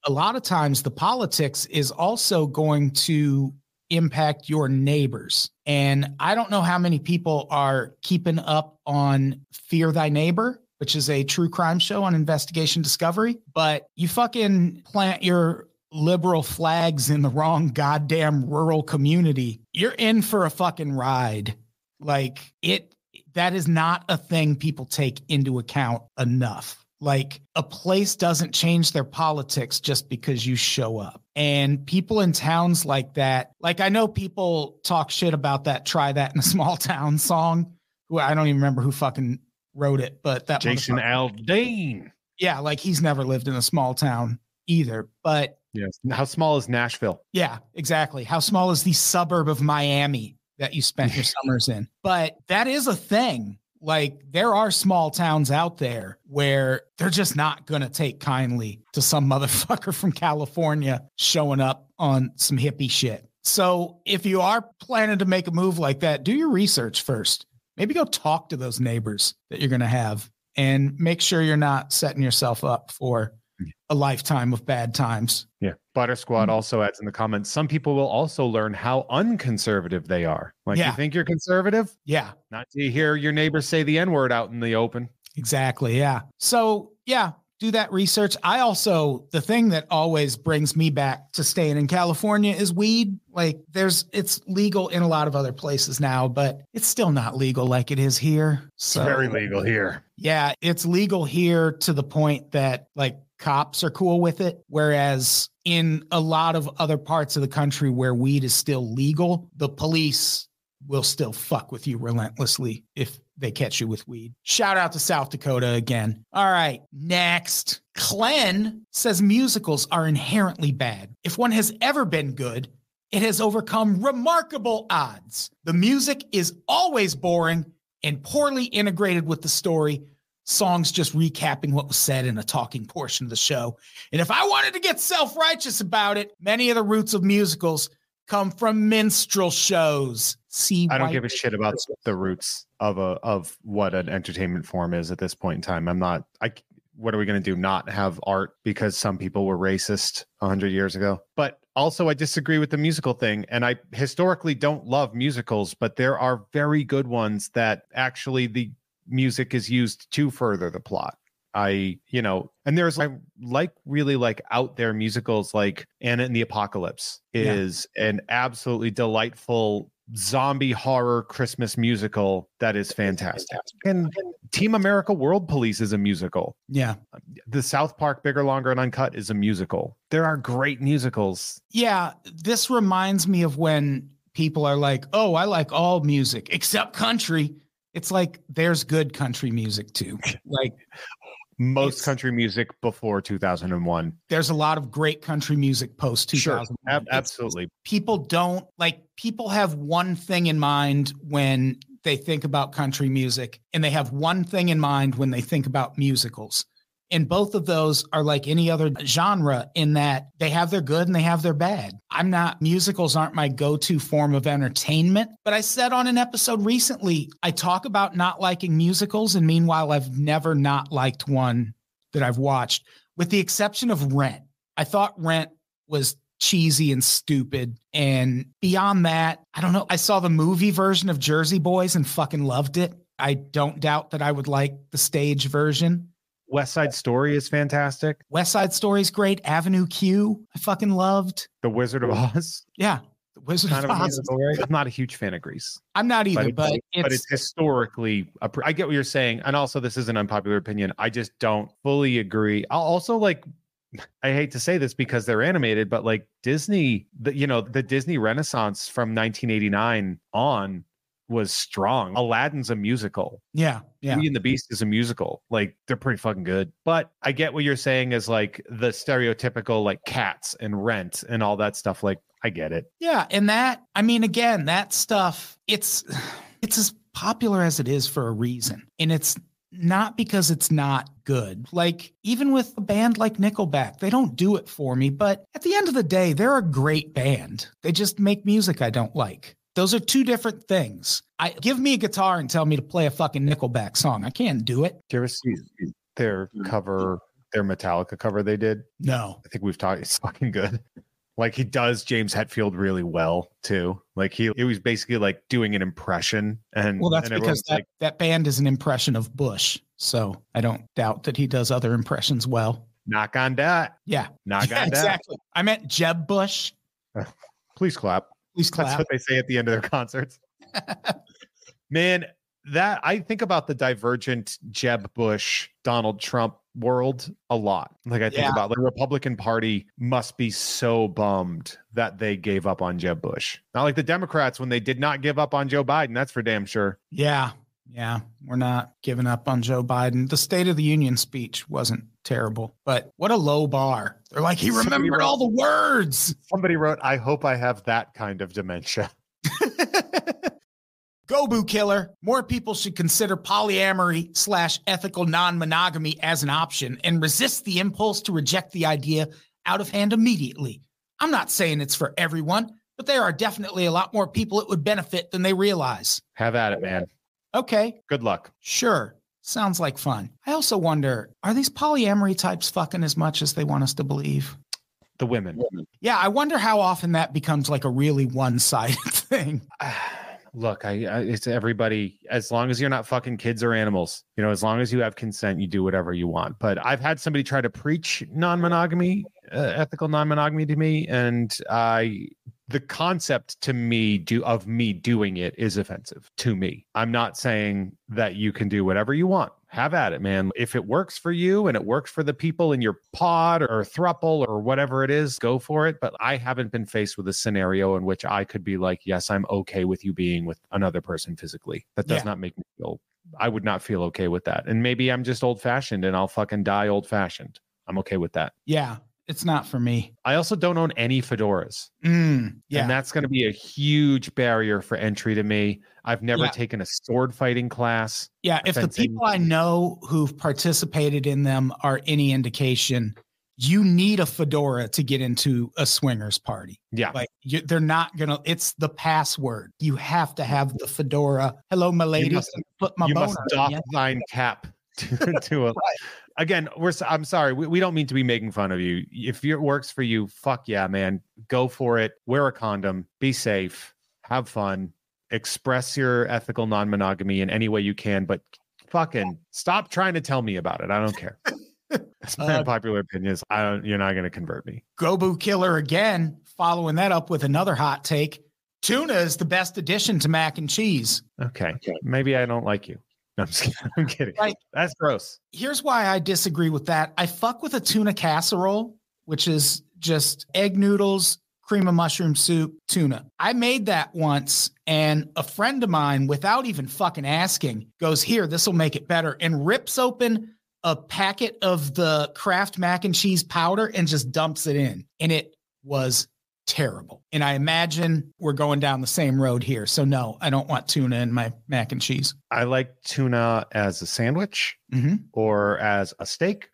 a lot of times the politics is also going to impact your neighbors. And I don't know how many people are keeping up on Fear Thy Neighbor, which is a true crime show on Investigation Discovery, but you fucking plant your liberal flags in the wrong goddamn rural community, you're in for a fucking ride. Like that is not a thing people take into account enough. Like a place doesn't change their politics just because you show up. And people in towns like that, like I know people talk shit about that Try That in a Small Town song, who I don't even remember who fucking wrote it, but that Jason Aldean. Yeah, like he's never lived in a small town either. But yes, how small is Nashville? Yeah, exactly. How small is the suburb of Miami that you spent your summers in? But that is a thing. Like there are small towns out there where they're just not going to take kindly to some motherfucker from California showing up on some hippie shit. So if you are planning to make a move like that, do your research first. Maybe go talk to those neighbors that you're going to have and make sure you're not setting yourself up for a lifetime of bad times. Yeah. Butter Squad also adds in the comments, some people will also learn how unconservative they are. Like, you think you're conservative? Yeah. Not to hear your neighbors say the N-word out in the open. Exactly. Yeah. So, yeah, do that research. I also, the thing that always brings me back to staying in California is weed. Like it's legal in a lot of other places now, but it's still not legal like it is here. So, it's very legal here. Yeah. It's legal here to the point that like cops are cool with it. Whereas in a lot of other parts of the country where weed is still legal, the police will still fuck with you relentlessly if they catch you with weed. Shout out to South Dakota again. All right, next. Clen says musicals are inherently bad. If one has ever been good, it has overcome remarkable odds. The music is always boring and poorly integrated with the story. Songs just recapping what was said in a talking portion of the show. And if I wanted to get self-righteous about it, many of the roots of musicals come from minstrel shows. I don't give a shit about the roots of what an entertainment form is at this point in time. What are we going to do? Not have art because some people were racist 100 years ago? But also I disagree with the musical thing. And I historically don't love musicals, but there are very good ones that actually the music is used to further the plot. And there's really out there musicals like Anna and the Apocalypse is an absolutely delightful zombie horror Christmas musical that is fantastic. And Team America World Police is a musical. Yeah. The South Park Bigger, Longer, and Uncut is a musical. There are great musicals. Yeah. This reminds me of when people are like, oh, I like all music except country. It's like there's good country music too. Like most country music before 2001. There's a lot of great country music post 2001. Sure, absolutely. People have one thing in mind when they think about country music, and they have one thing in mind when they think about musicals. And both of those are like any other genre in that they have their good and they have their bad. Musicals aren't my go-to form of entertainment, but I said on an episode recently, I talk about not liking musicals, and meanwhile, I've never not liked one that I've watched, with the exception of Rent. I thought Rent was cheesy and stupid. And beyond that, I don't know. I saw the movie version of Jersey Boys and fucking loved it. I don't doubt that I would like the stage version. West Side Story is fantastic. West Side Story is great. Avenue Q, I fucking loved. The Wizard of Oz. Yeah. The Wizard of Oz. Musical, right? I'm not a huge fan of Grease. I'm not either, but it's historically, I get what you're saying. And also, this is an unpopular opinion. I just don't fully agree. I'll also I hate to say this because they're animated, but like Disney, the Disney Renaissance from 1989 on was strong. Aladdin's a musical. Yeah. Beauty and the Beast is a musical. Like, they're pretty fucking good. But I get what you're saying is like the stereotypical like Cats and Rent and all that stuff. Like, I get it. Yeah. And again, that stuff, it's as popular as it is for a reason. And it's not because it's not good. Like, even with a band like Nickelback, they don't do it for me. But at the end of the day, they're a great band. They just make music I don't like. Those are two different things. Give me a guitar and tell me to play a fucking Nickelback song. I can't do it. Do you ever see their cover their Metallica cover they did? No. I think we've talked. It's fucking good. Like he does James Hetfield really well too. Like he was basically like doing an impression, and Well, that's and because everyone's that band is an impression of Bush. So I don't doubt that he does other impressions well. knock on that. Yeah. Knock on that. Exactly. I meant Jeb Bush. Please clap. Please clap. That's what they say at the end of their concerts. Man, that I think about the divergent Jeb Bush, Donald Trump world a lot. Like I think about the Republican Party must be so bummed that they gave up on Jeb Bush. Not like the Democrats when they did not give up on Joe Biden. That's for damn sure. Yeah. Yeah. We're not giving up on Joe Biden. The State of the Union speech wasn't terrible, but what a low bar. They're like, he remembered all the words. Somebody wrote, I hope I have that kind of dementia. Gobu killer. More people should consider polyamory / ethical non-monogamy as an option and resist the impulse to reject the idea out of hand immediately. I'm not saying it's for everyone, but there are definitely a lot more people it would benefit than they realize. Have at it, man. Okay. Good luck. Sure. Sounds like fun. I also wonder, are these polyamory types fucking as much as they want us to believe? The women. Yeah, I wonder how often that becomes like a really one-sided thing. Look, it's everybody, as long as you're not fucking kids or animals, as long as you have consent, you do whatever you want. But I've had somebody try to preach non-monogamy, ethical non-monogamy to me. And the concept to me of me doing it is offensive to me. I'm not saying that you can do whatever you want. Have at it, man. If it works for you and it works for the people in your pod or throuple or whatever it is, go for it. But I haven't been faced with a scenario in which I could be like, yes, I'm okay with you being with another person physically. That does not make me feel, I would not feel okay with that. And maybe I'm just old fashioned and I'll fucking die old fashioned. I'm okay with that. Yeah. It's not for me. I also don't own any fedoras. Yeah. And that's going to be a huge barrier for entry to me. I've never taken a sword fighting class. Yeah. If the people I know who've participated in them are any indication, you need a fedora to get into a swingers party. Yeah. Like they're not going to, it's the password. You have to have the fedora. Hello, my lady. Put my you boner must doff thine cap to a... Again, I'm sorry. We don't mean to be making fun of you. If it works for you, fuck yeah, man. Go for it. Wear a condom. Be safe. Have fun. Express your ethical non-monogamy in any way you can, but fucking stop trying to tell me about it. I don't care. That's my unpopular opinion. You're not going to convert me. Gobu killer again, following that up with another hot take. Tuna is the best addition to mac and cheese. Okay. Maybe I don't like you. No, I'm just kidding. I'm kidding. That's gross. Here's why I disagree with that. I fuck with a tuna casserole, which is just egg noodles, cream of mushroom soup, tuna. I made that once, and a friend of mine, without even fucking asking, goes, here, this will make it better, and rips open a packet of the Kraft mac and cheese powder and just dumps it in. And it was terrible. And I imagine we're going down the same road here. So no, I don't want tuna in my mac and cheese. I like tuna as a sandwich or as a steak.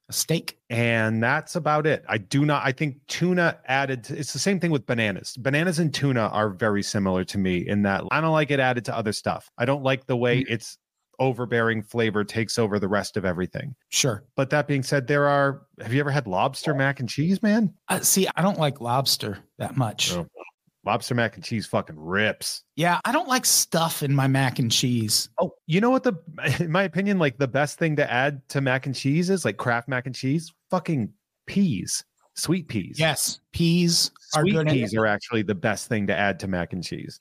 And that's about it. I think tuna it's the same thing with bananas. Bananas and tuna are very similar to me in that I don't like it added to other stuff. I don't like the way it's overbearing flavor takes over the rest of everything. Sure. But that being said, have you ever had lobster mac and cheese, man? See, I don't like lobster that much. Oh, lobster mac and cheese fucking rips. Yeah, I don't like stuff in my mac and cheese. Oh, you know what in my opinion, like the best thing to add to mac and cheese is like Kraft mac and cheese? Fucking peas. Sweet peas. Yes, peas are good. Sweet peas are actually the best thing to add to mac and cheese.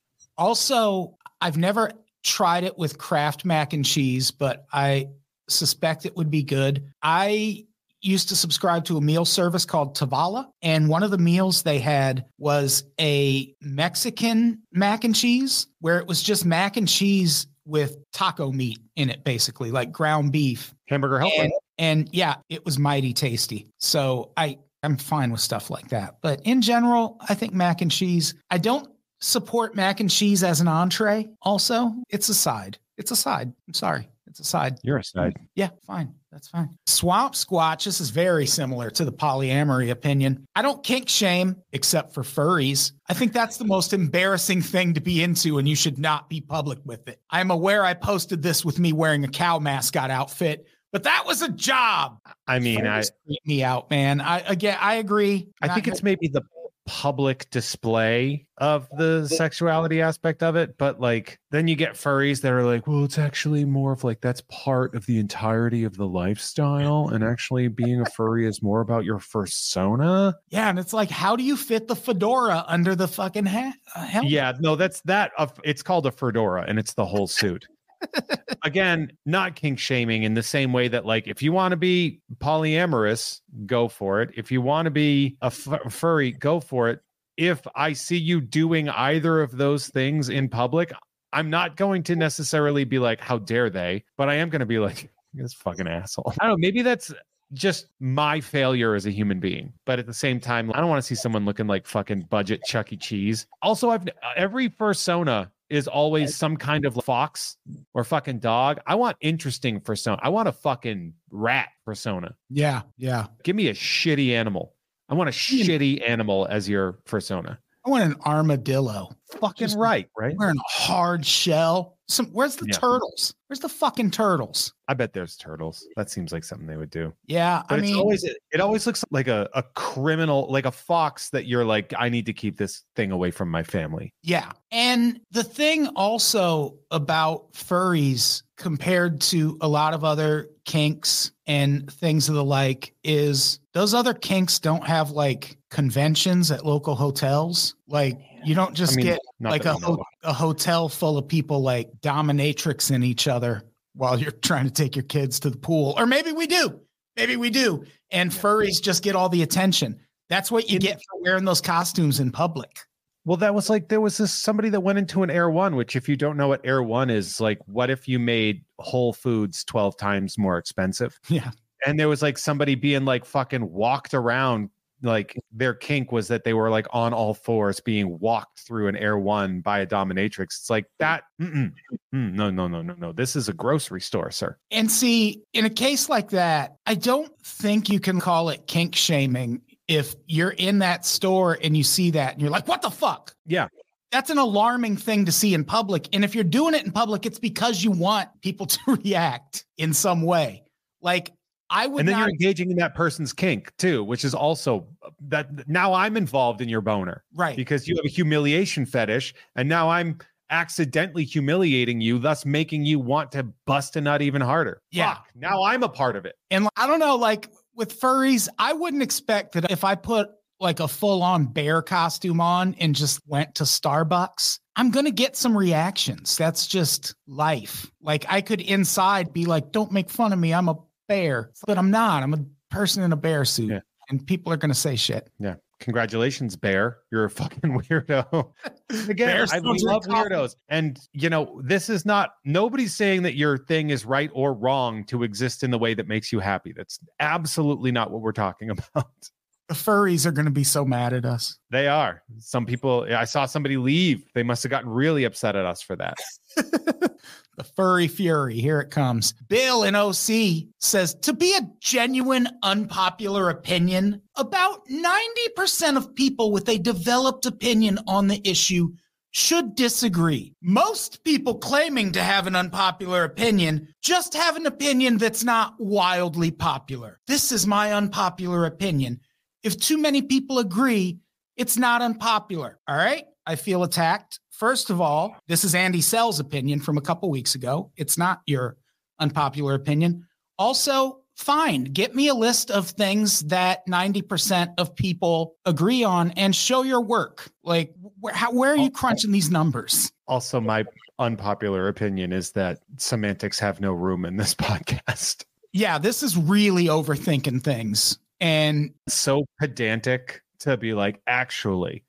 Also, I've never tried it with Kraft mac and cheese, but I suspect it would be good. I used to subscribe to a meal service called Tavala, and one of the meals they had was a Mexican mac and cheese where it was just mac and cheese with taco meat in it, basically like ground beef. Hamburger helper. And yeah, it was mighty tasty. So I'm fine with stuff like that. But in general, I think mac and cheese, I don't support mac and cheese as an entree. Also, it's a side. I'm sorry. It's a side. You're a side. Yeah, fine. That's fine. Swamp Squatch. This is very similar to the polyamory opinion. I don't kink shame except for furries. I think that's the most embarrassing thing to be into, and you should not be public with it. I'm aware I posted this with me wearing a cow mascot outfit, but that was a job. I mean, Freak me out, man. I agree. I think it's maybe the public display of the sexuality aspect of it, but like then you get furries that are like, well, it's actually more of like that's part of the entirety of the lifestyle, and actually being a furry is more about your fursona. Yeah, and it's like, how do you fit the fedora under the fucking helmet? Yeah, no, it's called a fedora, and it's the whole suit. Again, not kink shaming in the same way that, like, if you want to be polyamorous, go for it. If you want to be a furry, go for it. If I see you doing either of those things in public, I'm not going to necessarily be like, how dare they? But I am going to be like, this fucking asshole. I don't know. Maybe that's just my failure as a human being. But at the same time, I don't want to see someone looking like fucking budget Chuck E. Cheese. Also, every fursona is always some kind of fox or fucking dog. I want interesting persona. I want a fucking rat persona. Yeah. Give me a shitty animal. I want a shitty animal as your persona. I want an armadillo. Fucking right? Wearing a hard shell. Where's the turtles? Where's the fucking turtles? I bet there's turtles. That seems like something they would do. Yeah, but it always looks like a criminal, like a fox that you're like, I need to keep this thing away from my family. Yeah. And the thing also about furries compared to a lot of other kinks and things of the like is those other kinks don't have like conventions at local hotels. Like you don't just get like a hotel full of people like dominatrix in each other while you're trying to take your kids to the pool. Or maybe we do. And furries just get all the attention. That's what you get for wearing those costumes in public. Well, that was like, there was somebody that went into an Erewhon, which if you don't know what Erewhon is, like, what if you made Whole Foods 12 times more expensive? Yeah. And there was like somebody being like fucking walked around, like their kink was that they were like on all fours being walked through an Erewhon by a dominatrix. It's like that. No. This is a grocery store, sir. And see, in a case like that, I don't think you can call it kink shaming if you're in that store and you see that and you're like, what the fuck? Yeah. That's an alarming thing to see in public. And if you're doing it in public, it's because you want people to react in some way. Like, and then you're engaging in that person's kink too, which is also that now I'm involved in your boner, right? Because you have a humiliation fetish, and now I'm accidentally humiliating you, thus making you want to bust a nut even harder. Yeah. Fuck, now I'm a part of it. And I don't know, like with furries, I wouldn't expect that if I put like a full-on bear costume on and just went to Starbucks, I'm going to get some reactions. That's just life. Like I could inside be like, don't make fun of me. I'm a bear, but I'm not. I'm a person in a bear suit, and people are going to say shit. Yeah. Congratulations, bear. You're a fucking weirdo. Again, I love weirdos. And, you know, this is not, nobody's saying that your thing is right or wrong to exist in the way that makes you happy. That's absolutely not what we're talking about. The furries are going to be so mad at us. They are. Some people, I saw somebody leave. They must have gotten really upset at us for that. The furry fury, here it comes. Bill in OC says, to be a genuine unpopular opinion, about 90% of people with a developed opinion on the issue should disagree. Most people claiming to have an unpopular opinion just have an opinion that's not wildly popular. This is my unpopular opinion. If too many people agree, it's not unpopular. All right? I feel attacked. First of all, this is Andy Sell's opinion from a couple weeks ago. It's not your unpopular opinion. Also, fine. Get me a list of things that 90% of people agree on and show your work. Like, where are you crunching these numbers? Also, my unpopular opinion is that semantics have no room in this podcast. Yeah, this is really overthinking things. And so pedantic to be like, actually.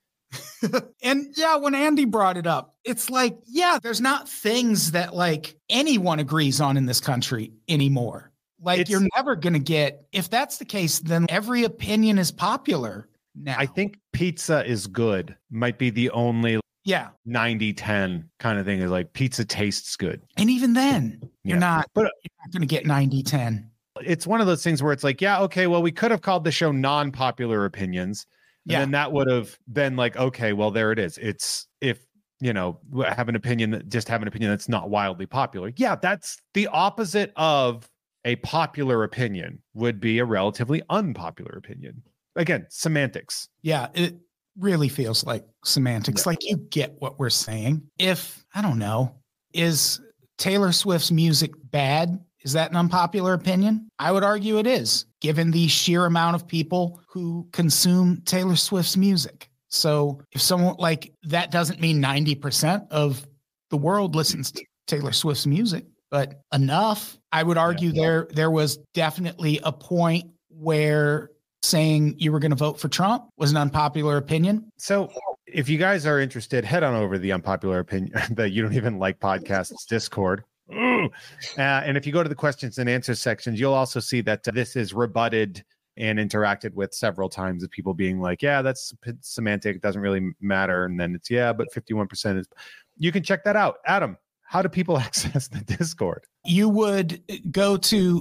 And yeah, when Andy brought it up, it's like, yeah, there's not things that like anyone agrees on in this country anymore. Like you're never going to get, if that's the case, then every opinion is popular now. I think pizza is good might be the only 90-10 kind of thing is like pizza tastes good. And even then you're not going to get 90-10. It's one of those things where it's like, yeah, okay, well, we could have called the show non-popular opinions. And then that would have been like, okay, well, there it is. It's if, you know, have an opinion that's not wildly popular. Yeah, that's the opposite of a popular opinion would be a relatively unpopular opinion. Again, semantics. Yeah, it really feels like semantics. Yeah. Like you get what we're saying. If, I don't know, is Taylor Swift's music bad? Is that an unpopular opinion? I would argue it is, given the sheer amount of people who consume Taylor Swift's music. So if someone like that doesn't mean 90% of the world listens to Taylor Swift's music, but enough. I would argue there was definitely a point where saying you were going to vote for Trump was an unpopular opinion. So if you guys are interested, head on over to the unpopular opinion that you don't even like podcasts Discord. And if you go to the questions and answers sections, you'll also see that this is rebutted and interacted with several times of people being like, yeah, that's semantic. It doesn't really matter. And then it's, yeah, but 51% is, you can check that out. Adam, how do people access the Discord? You would go to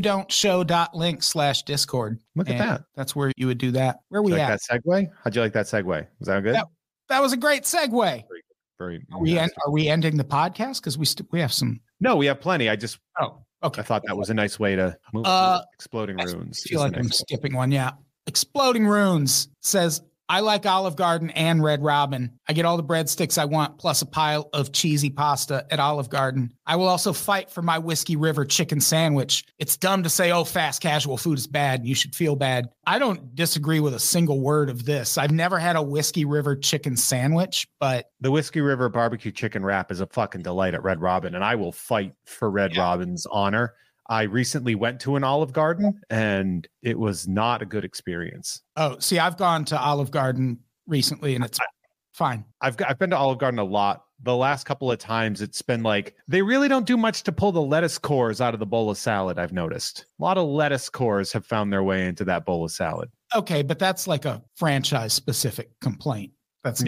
youdon'tshow.link/Discord. Look at that. That's where you would do that. Where we like at? That segue? How'd you like that segue? Was that good? That was a great segue. Very are we ending the podcast? Because we have some. No, we have plenty. Okay. I thought that was a nice way to move. Exploding Runes. I feel like I'm skipping one. Yeah. Exploding Runes says, I like Olive Garden and Red Robin. I get all the breadsticks I want, plus a pile of cheesy pasta at Olive Garden. I will also fight for my Whiskey River chicken sandwich. It's dumb to say, oh, fast casual food is bad. You should feel bad. I don't disagree with a single word of this. I've never had a Whiskey River chicken sandwich, but the Whiskey River barbecue chicken wrap is a fucking delight at Red Robin, and I will fight for Red Robin's honor. I recently went to an Olive Garden and it was not a good experience. Oh, see, I've gone to Olive Garden recently and it's fine. I've been to Olive Garden a lot. The last couple of times it's been like, they really don't do much to pull the lettuce cores out of the bowl of salad, I've noticed. A lot of lettuce cores have found their way into that bowl of salad. Okay, but that's like a franchise specific complaint. I'm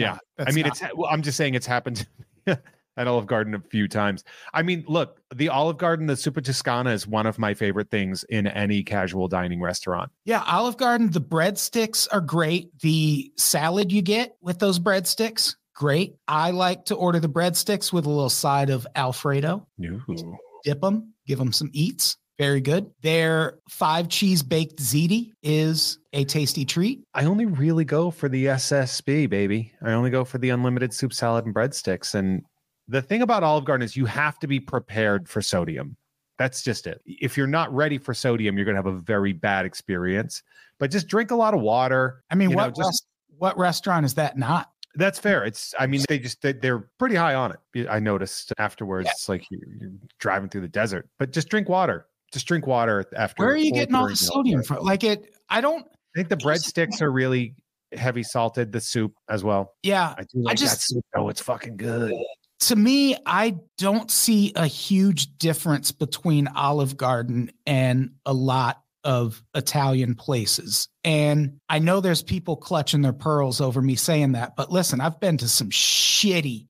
just saying it's happened at Olive Garden a few times. I mean, look, the Olive Garden, the Super Toscana is one of my favorite things in any casual dining restaurant. Yeah, Olive Garden, the breadsticks are great. The salad you get with those breadsticks, great. I like to order the breadsticks with a little side of Alfredo. Ooh. Dip them, give them some eats. Very good. Their 5 cheese baked ziti is a tasty treat. I only really go for the SSB, baby. I only go for the unlimited soup, salad, and breadsticks. And the thing about Olive Garden is you have to be prepared for sodium. That's just it. If you're not ready for sodium, you're going to have a very bad experience. But just drink a lot of water. I mean, what restaurant is that not? That's fair. They're pretty high on it. I noticed afterwards. Yeah. It's like you're driving through the desert. But just drink water. Just drink water after. Where are you getting all the sodium from? I think the breadsticks are really heavy salted. The soup as well. Yeah, I do like that soup. Oh, it's fucking good. To me, I don't see a huge difference between Olive Garden and a lot of Italian places. And I know there's people clutching their pearls over me saying that, but listen, I've been to some shitty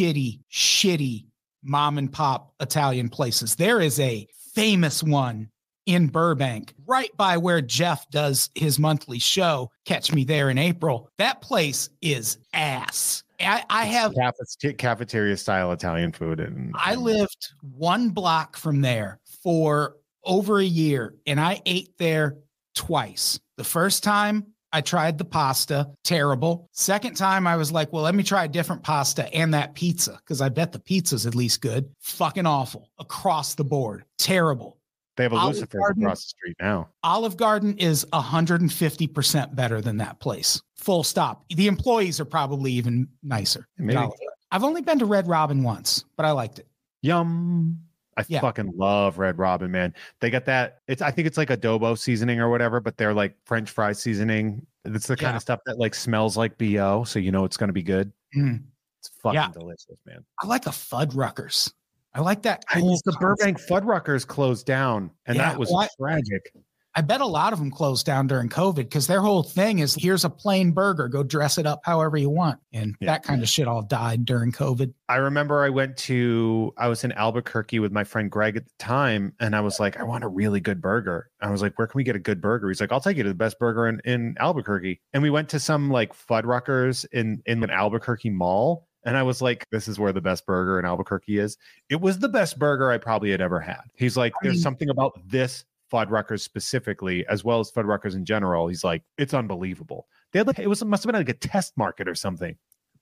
mom and pop Italian places. There is a famous one in Burbank, right by where Jeff does his monthly show, Catch Me There in April. That place is ass. I have cafeteria style Italian food. And I lived 1 block from there for over a year and I ate there twice. The first time I tried the pasta, terrible. Second time I was like, well, let me try a different pasta and that pizza because I bet the pizza's at least good. Fucking awful across the board. Terrible. They have a Lucifer across the street now. Olive Garden is 150% better than that place. Full stop. The employees are probably even nicer. I've only been to Red Robin once, but I liked it. Yum. I fucking love Red Robin, man. They got that. I think it's like adobo seasoning or whatever, but they're like French fry seasoning. It's the kind of stuff that like smells like BO, so you know it's going to be good. Mm. It's fucking delicious, man. I like a Fuddruckers. I like that. The Burbank Fuddruckers closed down, and that was tragic. I bet a lot of them closed down during COVID because their whole thing is here's a plain burger, go dress it up however you want. And that kind of shit all died during COVID. I remember I was in Albuquerque with my friend Greg at the time, and I was like, I want a really good burger. I was like, where can we get a good burger? He's like, I'll take you to the best burger in Albuquerque. And we went to some like Fuddruckers in an Albuquerque mall. And I was like, this is where the best burger in Albuquerque is. It was the best burger I probably had ever had. He's like, there's something about this Fuddruckers specifically, as well as Fuddruckers in general. He's like, it's unbelievable. They had it must have been like a test market or something.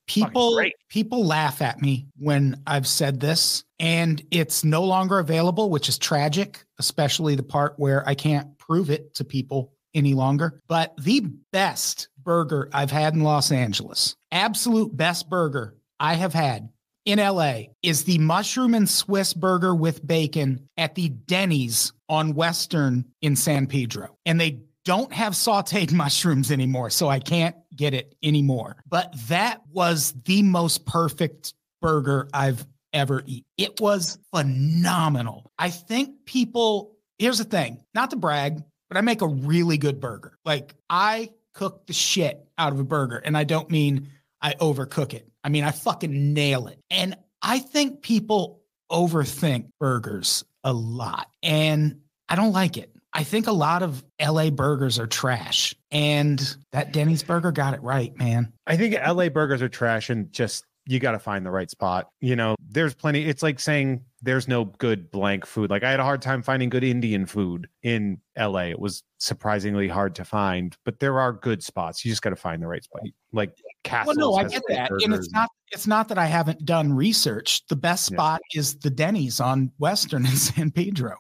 People laugh at me when I've said this, and it's no longer available, which is tragic, especially the part where I can't prove it to people any longer. But the best burger I've had in Los Angeles, absolute best burger I have had in LA, is the mushroom and Swiss burger with bacon at the Denny's on Western in San Pedro. And they don't have sauteed mushrooms anymore, so I can't get it anymore. But that was the most perfect burger I've ever eaten. It was phenomenal. I think people, here's the thing, not to brag, but I make a really good burger. Like, I cook the shit out of a burger, and I don't mean I overcook it. I mean, I fucking nail it. And I think people overthink burgers a lot, and I don't like it. I think a lot of LA burgers are trash, and that Denny's burger got it right, man. I think LA burgers are trash, and just, you got to find the right spot. You know, there's plenty. It's like saying there's no good blank food. Like, I had a hard time finding good Indian food in LA. It was surprisingly hard to find, but there are good spots. You just got to find the right spot. Like Castles. Well, no, I get that. And it's not that I haven't done research. The best spot is the Denny's on Western in San Pedro.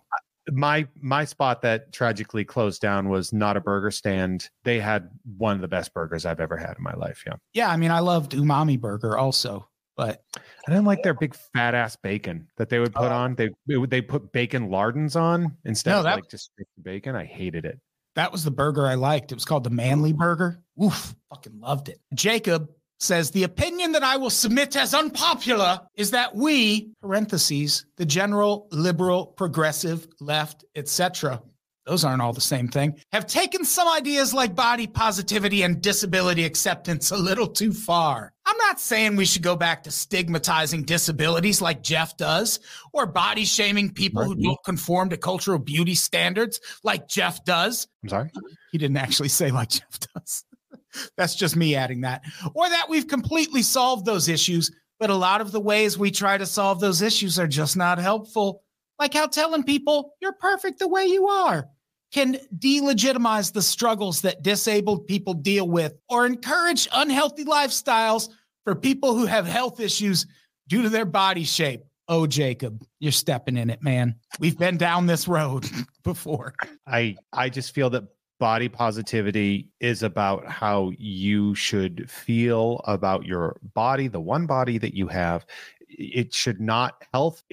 My spot that tragically closed down was not a burger stand. They had one of the best burgers I've ever had in my life. Yeah. Yeah. I mean, I loved Umami Burger also, but I didn't like their big fat ass bacon that they would put on. They put bacon lardons on instead of like just straight bacon. I hated it. That was the burger I liked. It was called the Manly Burger. Oof, fucking loved it. Jacob says, the opinion that I will submit as unpopular is that we, parentheses, the general, liberal, progressive, left, etc., those aren't all the same thing, have taken some ideas like body positivity and disability acceptance a little too far. I'm not saying we should go back to stigmatizing disabilities like Jeff does, or body shaming people who don't conform to cultural beauty standards like Jeff does. I'm sorry? He didn't actually say like Jeff does. That's just me adding that. Or that we've completely solved those issues, but a lot of the ways we try to solve those issues are just not helpful. Like how telling people you're perfect the way you are can delegitimize the struggles that disabled people deal with, or encourage unhealthy lifestyles for people who have health issues due to their body shape. Oh, Jacob, you're stepping in it, man. We've been down this road before. I just feel that body positivity is about how you should feel about your body, the one body that you have. It should not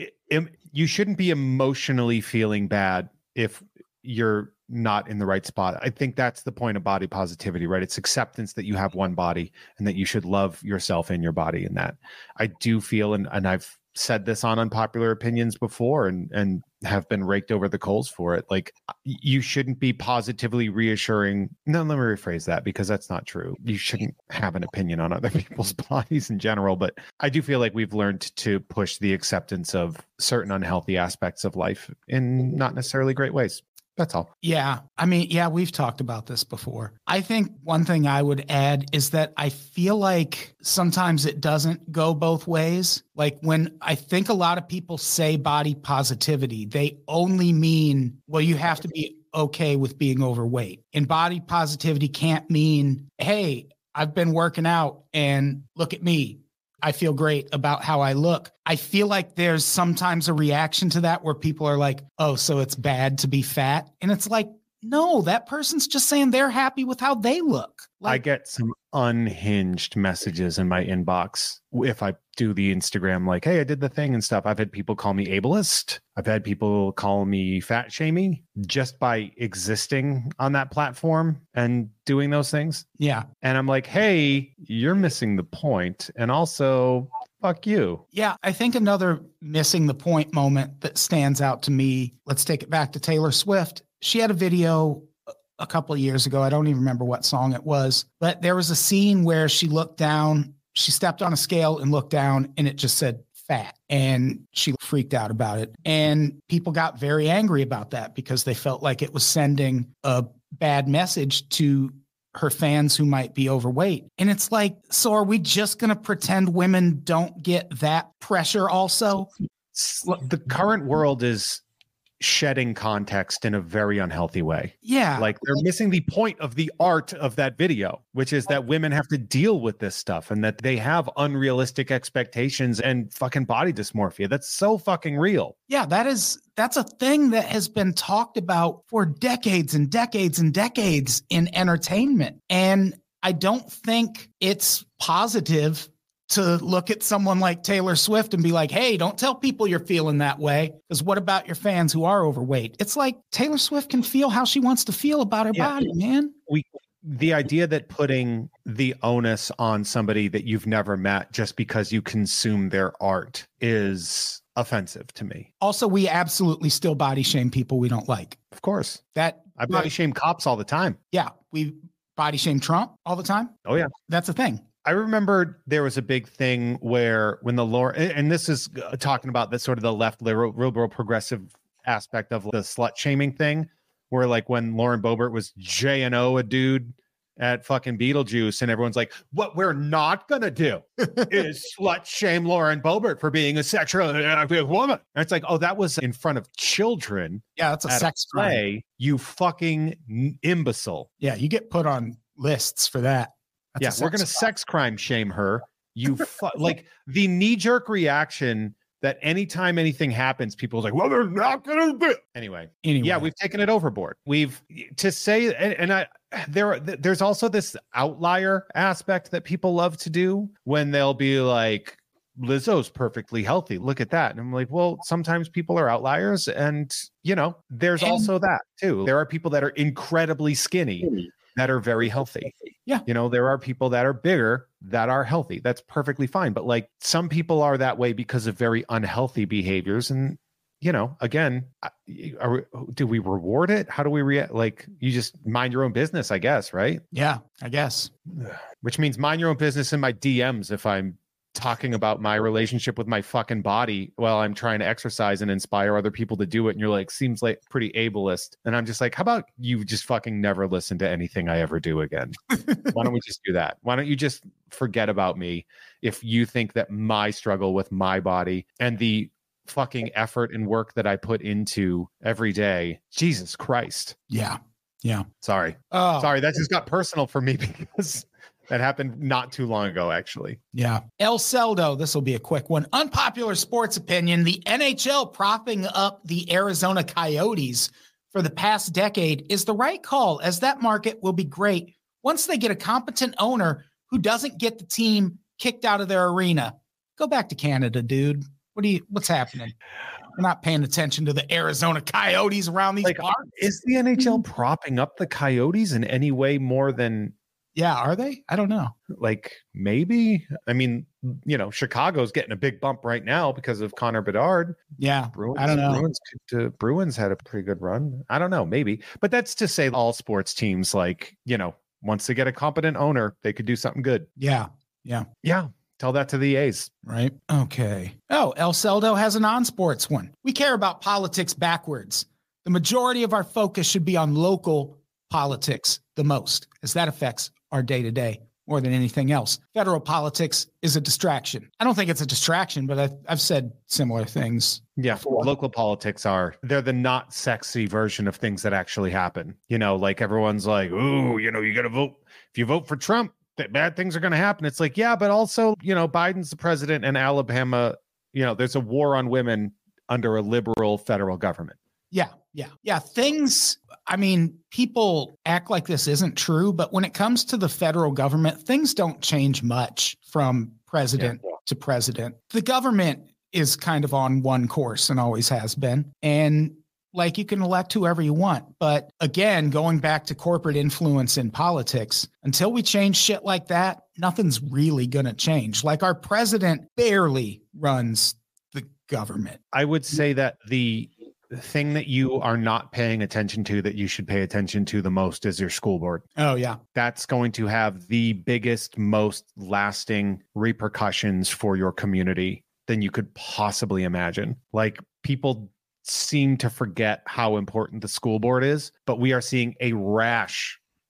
you shouldn't be emotionally feeling bad if you're not in the right spot. I think that's the point of body positivity, right? It's acceptance that you have one body and that you should love yourself and your body in that. I do feel, and I've said this on Unpopular Opinions before and have been raked over the coals for it. Like, you shouldn't be positively reassuring. No, let me rephrase that, because that's not true. You shouldn't have an opinion on other people's bodies in general. But I do feel like we've learned to push the acceptance of certain unhealthy aspects of life in not necessarily great ways. That's all. Yeah. I mean, yeah, we've talked about this before. I think one thing I would add is that I feel like sometimes it doesn't go both ways. Like, when I think a lot of people say body positivity, they only mean, well, you have to be okay with being overweight. And body positivity can't mean, hey, I've been working out and look at me, I feel great about how I look. I feel like there's sometimes a reaction to that where people are like, oh, so it's bad to be fat. And it's like, no, that person's just saying they're happy with how they look. Like, I get some unhinged messages in my inbox if I do the Instagram, like, hey, I did the thing and stuff. I've had people call me ableist. I've had people call me fat shaming just by existing on that platform and doing those things. Yeah. And I'm like, hey, you're missing the point. And also, fuck you. Yeah. I think another missing the point moment that stands out to me, let's take it back to Taylor Swift. She had a video a couple of years ago. I don't even remember what song it was, but there was a scene where she looked down, she stepped on a scale and looked down, and it just said fat. And she freaked out about it. And people got very angry about that because they felt like it was sending a bad message to her fans who might be overweight. And it's like, so are we just going to pretend women don't get that pressure also? The current world is shedding context in a very unhealthy way. Yeah. Like they're missing the point of the art of that video, which is that women have to deal with this stuff and that they have unrealistic expectations and fucking body dysmorphia. That's so fucking real. Yeah, that's a thing that has been talked about for decades and decades and decades in entertainment. And I don't think it's positive to look at someone like Taylor Swift and be like, hey, don't tell people you're feeling that way. Because what about your fans who are overweight? It's like Taylor Swift can feel how she wants to feel about her body, man. The idea that putting the onus on somebody that you've never met just because you consume their art is offensive to me. Also, we absolutely still body shame people we don't like. Of course. I body shame cops all the time. Yeah. We body shame Trump all the time. Oh, yeah. That's a thing. I remember there was a big thing where when the Lauren, and this is talking about the sort of the left liberal progressive aspect of the slut shaming thing, where like when Lauren Boebert was J&O a dude at fucking Beetlejuice, and everyone's like, what we're not going to do is slut shame Lauren Boebert for being a sexual woman. And it's like, oh, that was in front of children. Yeah, that's a sex play. crime. You fucking imbecile. Yeah, you get put on lists for that. That's we're going to sex crime shame her. You like the knee-jerk reaction that anytime anything happens, people are like, well, they're not going to do. Anyway, yeah, we've taken it overboard. There's also this outlier aspect that people love to do when they'll be like, Lizzo's perfectly healthy. Look at that. And I'm like, well, sometimes people are outliers. And, there's also that too. There are people that are incredibly skinny that are very healthy. Yeah. There are people that are bigger that are healthy. That's perfectly fine. But like some people are that way because of very unhealthy behaviors. And, again, do we reward it? How do we react? Like you just mind your own business, I guess, right? Yeah, I guess. Which means mind your own business in my DMs if I'm talking about my relationship with my fucking body while I'm trying to exercise and inspire other people to do it. And you're like, seems like pretty ableist. And I'm just like, how about you just fucking never listen to anything I ever do again? Why don't we just do that? Why don't you just forget about me if you think that my struggle with my body and the fucking effort and work that I put into every day, Jesus Christ. Yeah. Sorry. That just got personal for me because that happened not too long ago, actually. Yeah. El Celdo, this will be a quick one. Unpopular sports opinion. The NHL propping up the Arizona Coyotes for the past decade is the right call, as that market will be great once they get a competent owner who doesn't get the team kicked out of their arena. Go back to Canada, dude. What's happening? We're not paying attention to the Arizona Coyotes around these parts. Is the NHL propping up the Coyotes in any way more than... Yeah, are they? I don't know. Like maybe. I mean, Chicago's getting a big bump right now because of Connor Bedard. Yeah, I don't know. Bruins had a pretty good run. I don't know, maybe. But that's to say all sports teams, like, once they get a competent owner, they could do something good. Yeah. Tell that to the A's. Right. Okay. Oh, El Celdo has a non-sports one. We care about politics backwards. The majority of our focus should be on local politics the most, as that affects our day-to-day more than anything else. Federal politics is a distraction. I don't think it's a distraction, but I've said similar things. Yeah, before. Local politics they're the not sexy version of things that actually happen. Like everyone's like, ooh, you got to vote. If you vote for Trump, bad things are going to happen. It's like, yeah, but also, Biden's the president and Alabama, there's a war on women under a liberal federal government. Yeah. Things, people act like this isn't true, but when it comes to the federal government, things don't change much from president to president. The government is kind of on one course and always has been. And like you can elect whoever you want. But again, going back to corporate influence in politics, until we change shit like that, nothing's really going to change. Like our president barely runs the government. I would say that the thing that you are not paying attention to that you should pay attention to the most is your school board. Oh, yeah. That's going to have the biggest, most lasting repercussions for your community than you could possibly imagine. Like people seem to forget how important the school board is, but we are seeing a rash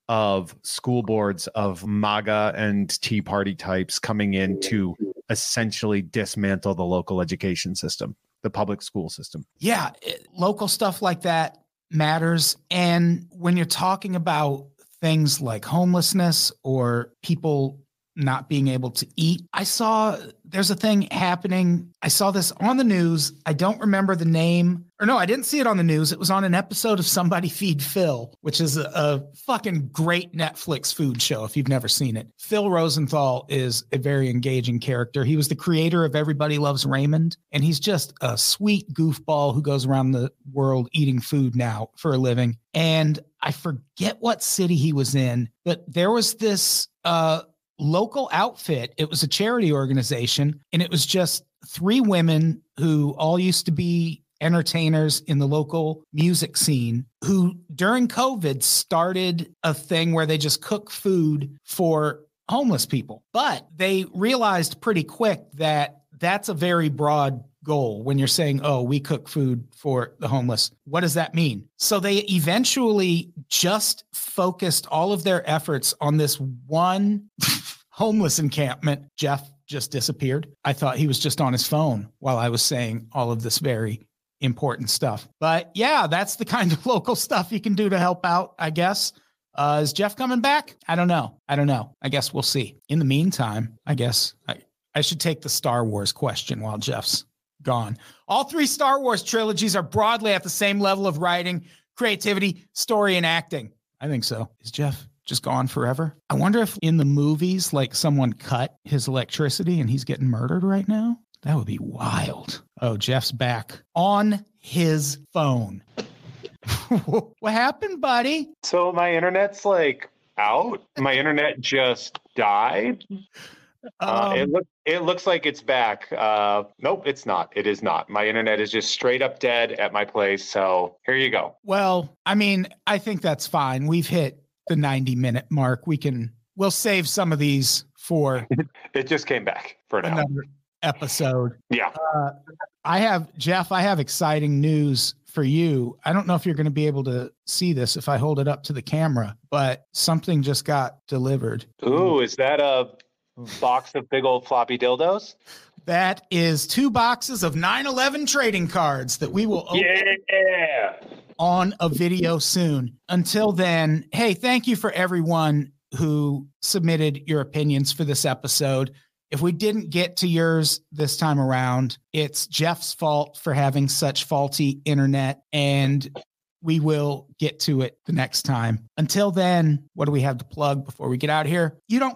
of school boards of MAGA and Tea Party types coming in to essentially dismantle the local education system, the public school system. Yeah, local stuff like that matters. And when you're talking about things like homelessness or people not being able to eat, there's a thing happening. I saw this on the news. I don't remember the name. Or no, I didn't see it on the news. It was on an episode of Somebody Feed Phil, which is a fucking great Netflix food show if you've never seen it. Phil Rosenthal is a very engaging character. He was the creator of Everybody Loves Raymond, and he's just a sweet goofball who goes around the world eating food now for a living. And I forget what city he was in, but there was this local outfit. It was a charity organization, and it was just 3 women who all used to be entertainers in the local music scene who during COVID started a thing where they just cook food for homeless people. But they realized pretty quick that that's a very broad goal when you're saying, oh, we cook food for the homeless. What does that mean? So they eventually just focused all of their efforts on this one homeless encampment. Jeff just disappeared. I thought he was just on his phone while I was saying all of this very important stuff. But yeah, that's the kind of local stuff you can do to help out, I guess. Is Jeff coming back? I don't know. I guess we'll see. In the meantime, I guess I should take the Star Wars question while Jeff's gone. All 3 Star Wars trilogies are broadly at the same level of writing, creativity, story, and acting. I think so. Is Jeff just gone forever? I wonder if in the movies, like someone cut his electricity and he's getting murdered right now. That would be wild. Oh, Jeff's back on his phone. What happened, buddy? So my internet's like out. My internet just died. It looks like it's back. Nope, it's not. It is not. My internet is just straight up dead at my place. So here you go. Well, I mean, I think that's fine. We've hit the 90-minute mark. We'll save some of these for it just came back for now. Another episode. Yeah. I have exciting news for you. I don't know if you're going to be able to see this if I hold it up to the camera, but something just got delivered. Ooh, is that a box of big old floppy dildos? That is 2 boxes of 9/11 trading cards that we will open on a video soon. Until then, hey, thank you for everyone who submitted your opinions for this episode. If we didn't get to yours this time around, it's Jeff's fault for having such faulty internet, and we will get to it the next time. Until then, what do we have to plug before we get out of here?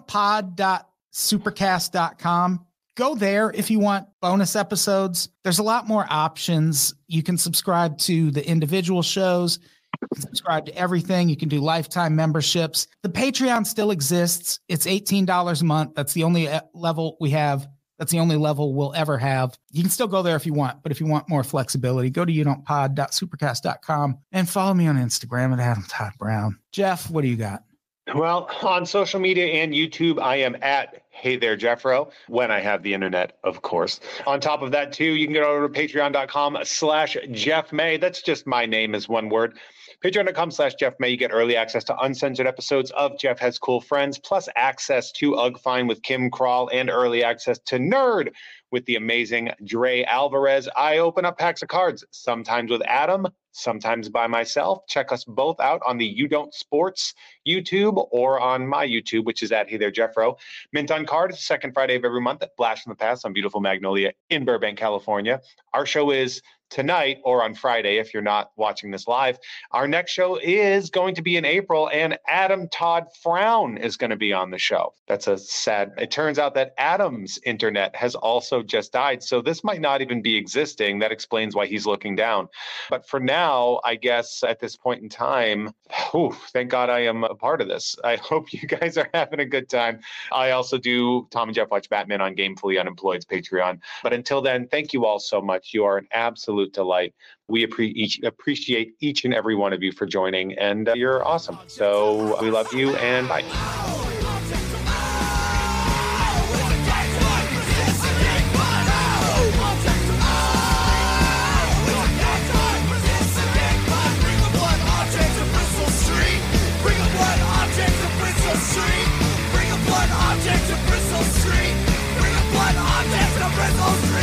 YouDon'tPod.supercast.com. Go there if you want bonus episodes. There's a lot more options. You can subscribe to the individual shows. You can subscribe to everything. You can do lifetime memberships. The Patreon still exists. It's $18 a month. That's the only level we have. That's the only level we'll ever have. You can still go there if you want, but if you want more flexibility, go to youdon'tpod.supercast.com and follow me on Instagram at Adam Todd Brown. Jeff, what do you got? Well, on social media and YouTube, I am at Hey There Jeffro, when I have the internet, of course. On top of that, too, you can get over to patreon.com/Jeff May. That's just my name is one word. Patreon.com/Jeff May. You get early access to uncensored episodes of Jeff Has Cool Friends, plus access to Ugh Fine with Kim Crawl and early access to Nerd with the amazing Dre Alvarez. I open up packs of cards, sometimes with Adam, sometimes by myself. Check us both out on the You Don't Sports YouTube or on my YouTube, which is at Hey There Jeffro. Mint on Card is the second Friday of every month at Blast from the Past on beautiful Magnolia in Burbank, California. Our show is tonight or on Friday if you're not watching this live. Our next show is going to be in April, and Adam Todd Frown is going to be on the show. That's a sad. It turns out that Adam's internet has also just died, so this might not even be existing. That explains why he's looking down. But for now, I guess at this point in time, thank God I am a part of this. I hope you guys are having a good time. I also do Tom and Jeff Watch Batman on Gamefully Unemployed's Patreon. But until then, thank you all so much. You are an absolute delight. We appreciate each and every one of you for joining, and you're awesome. So we love you, and bye. Bring a blood object to Bristol Street. Bring a blood object Bristol Street. Bring a blunt object to Bristol Street. Bring a blunt object to Bristol Street.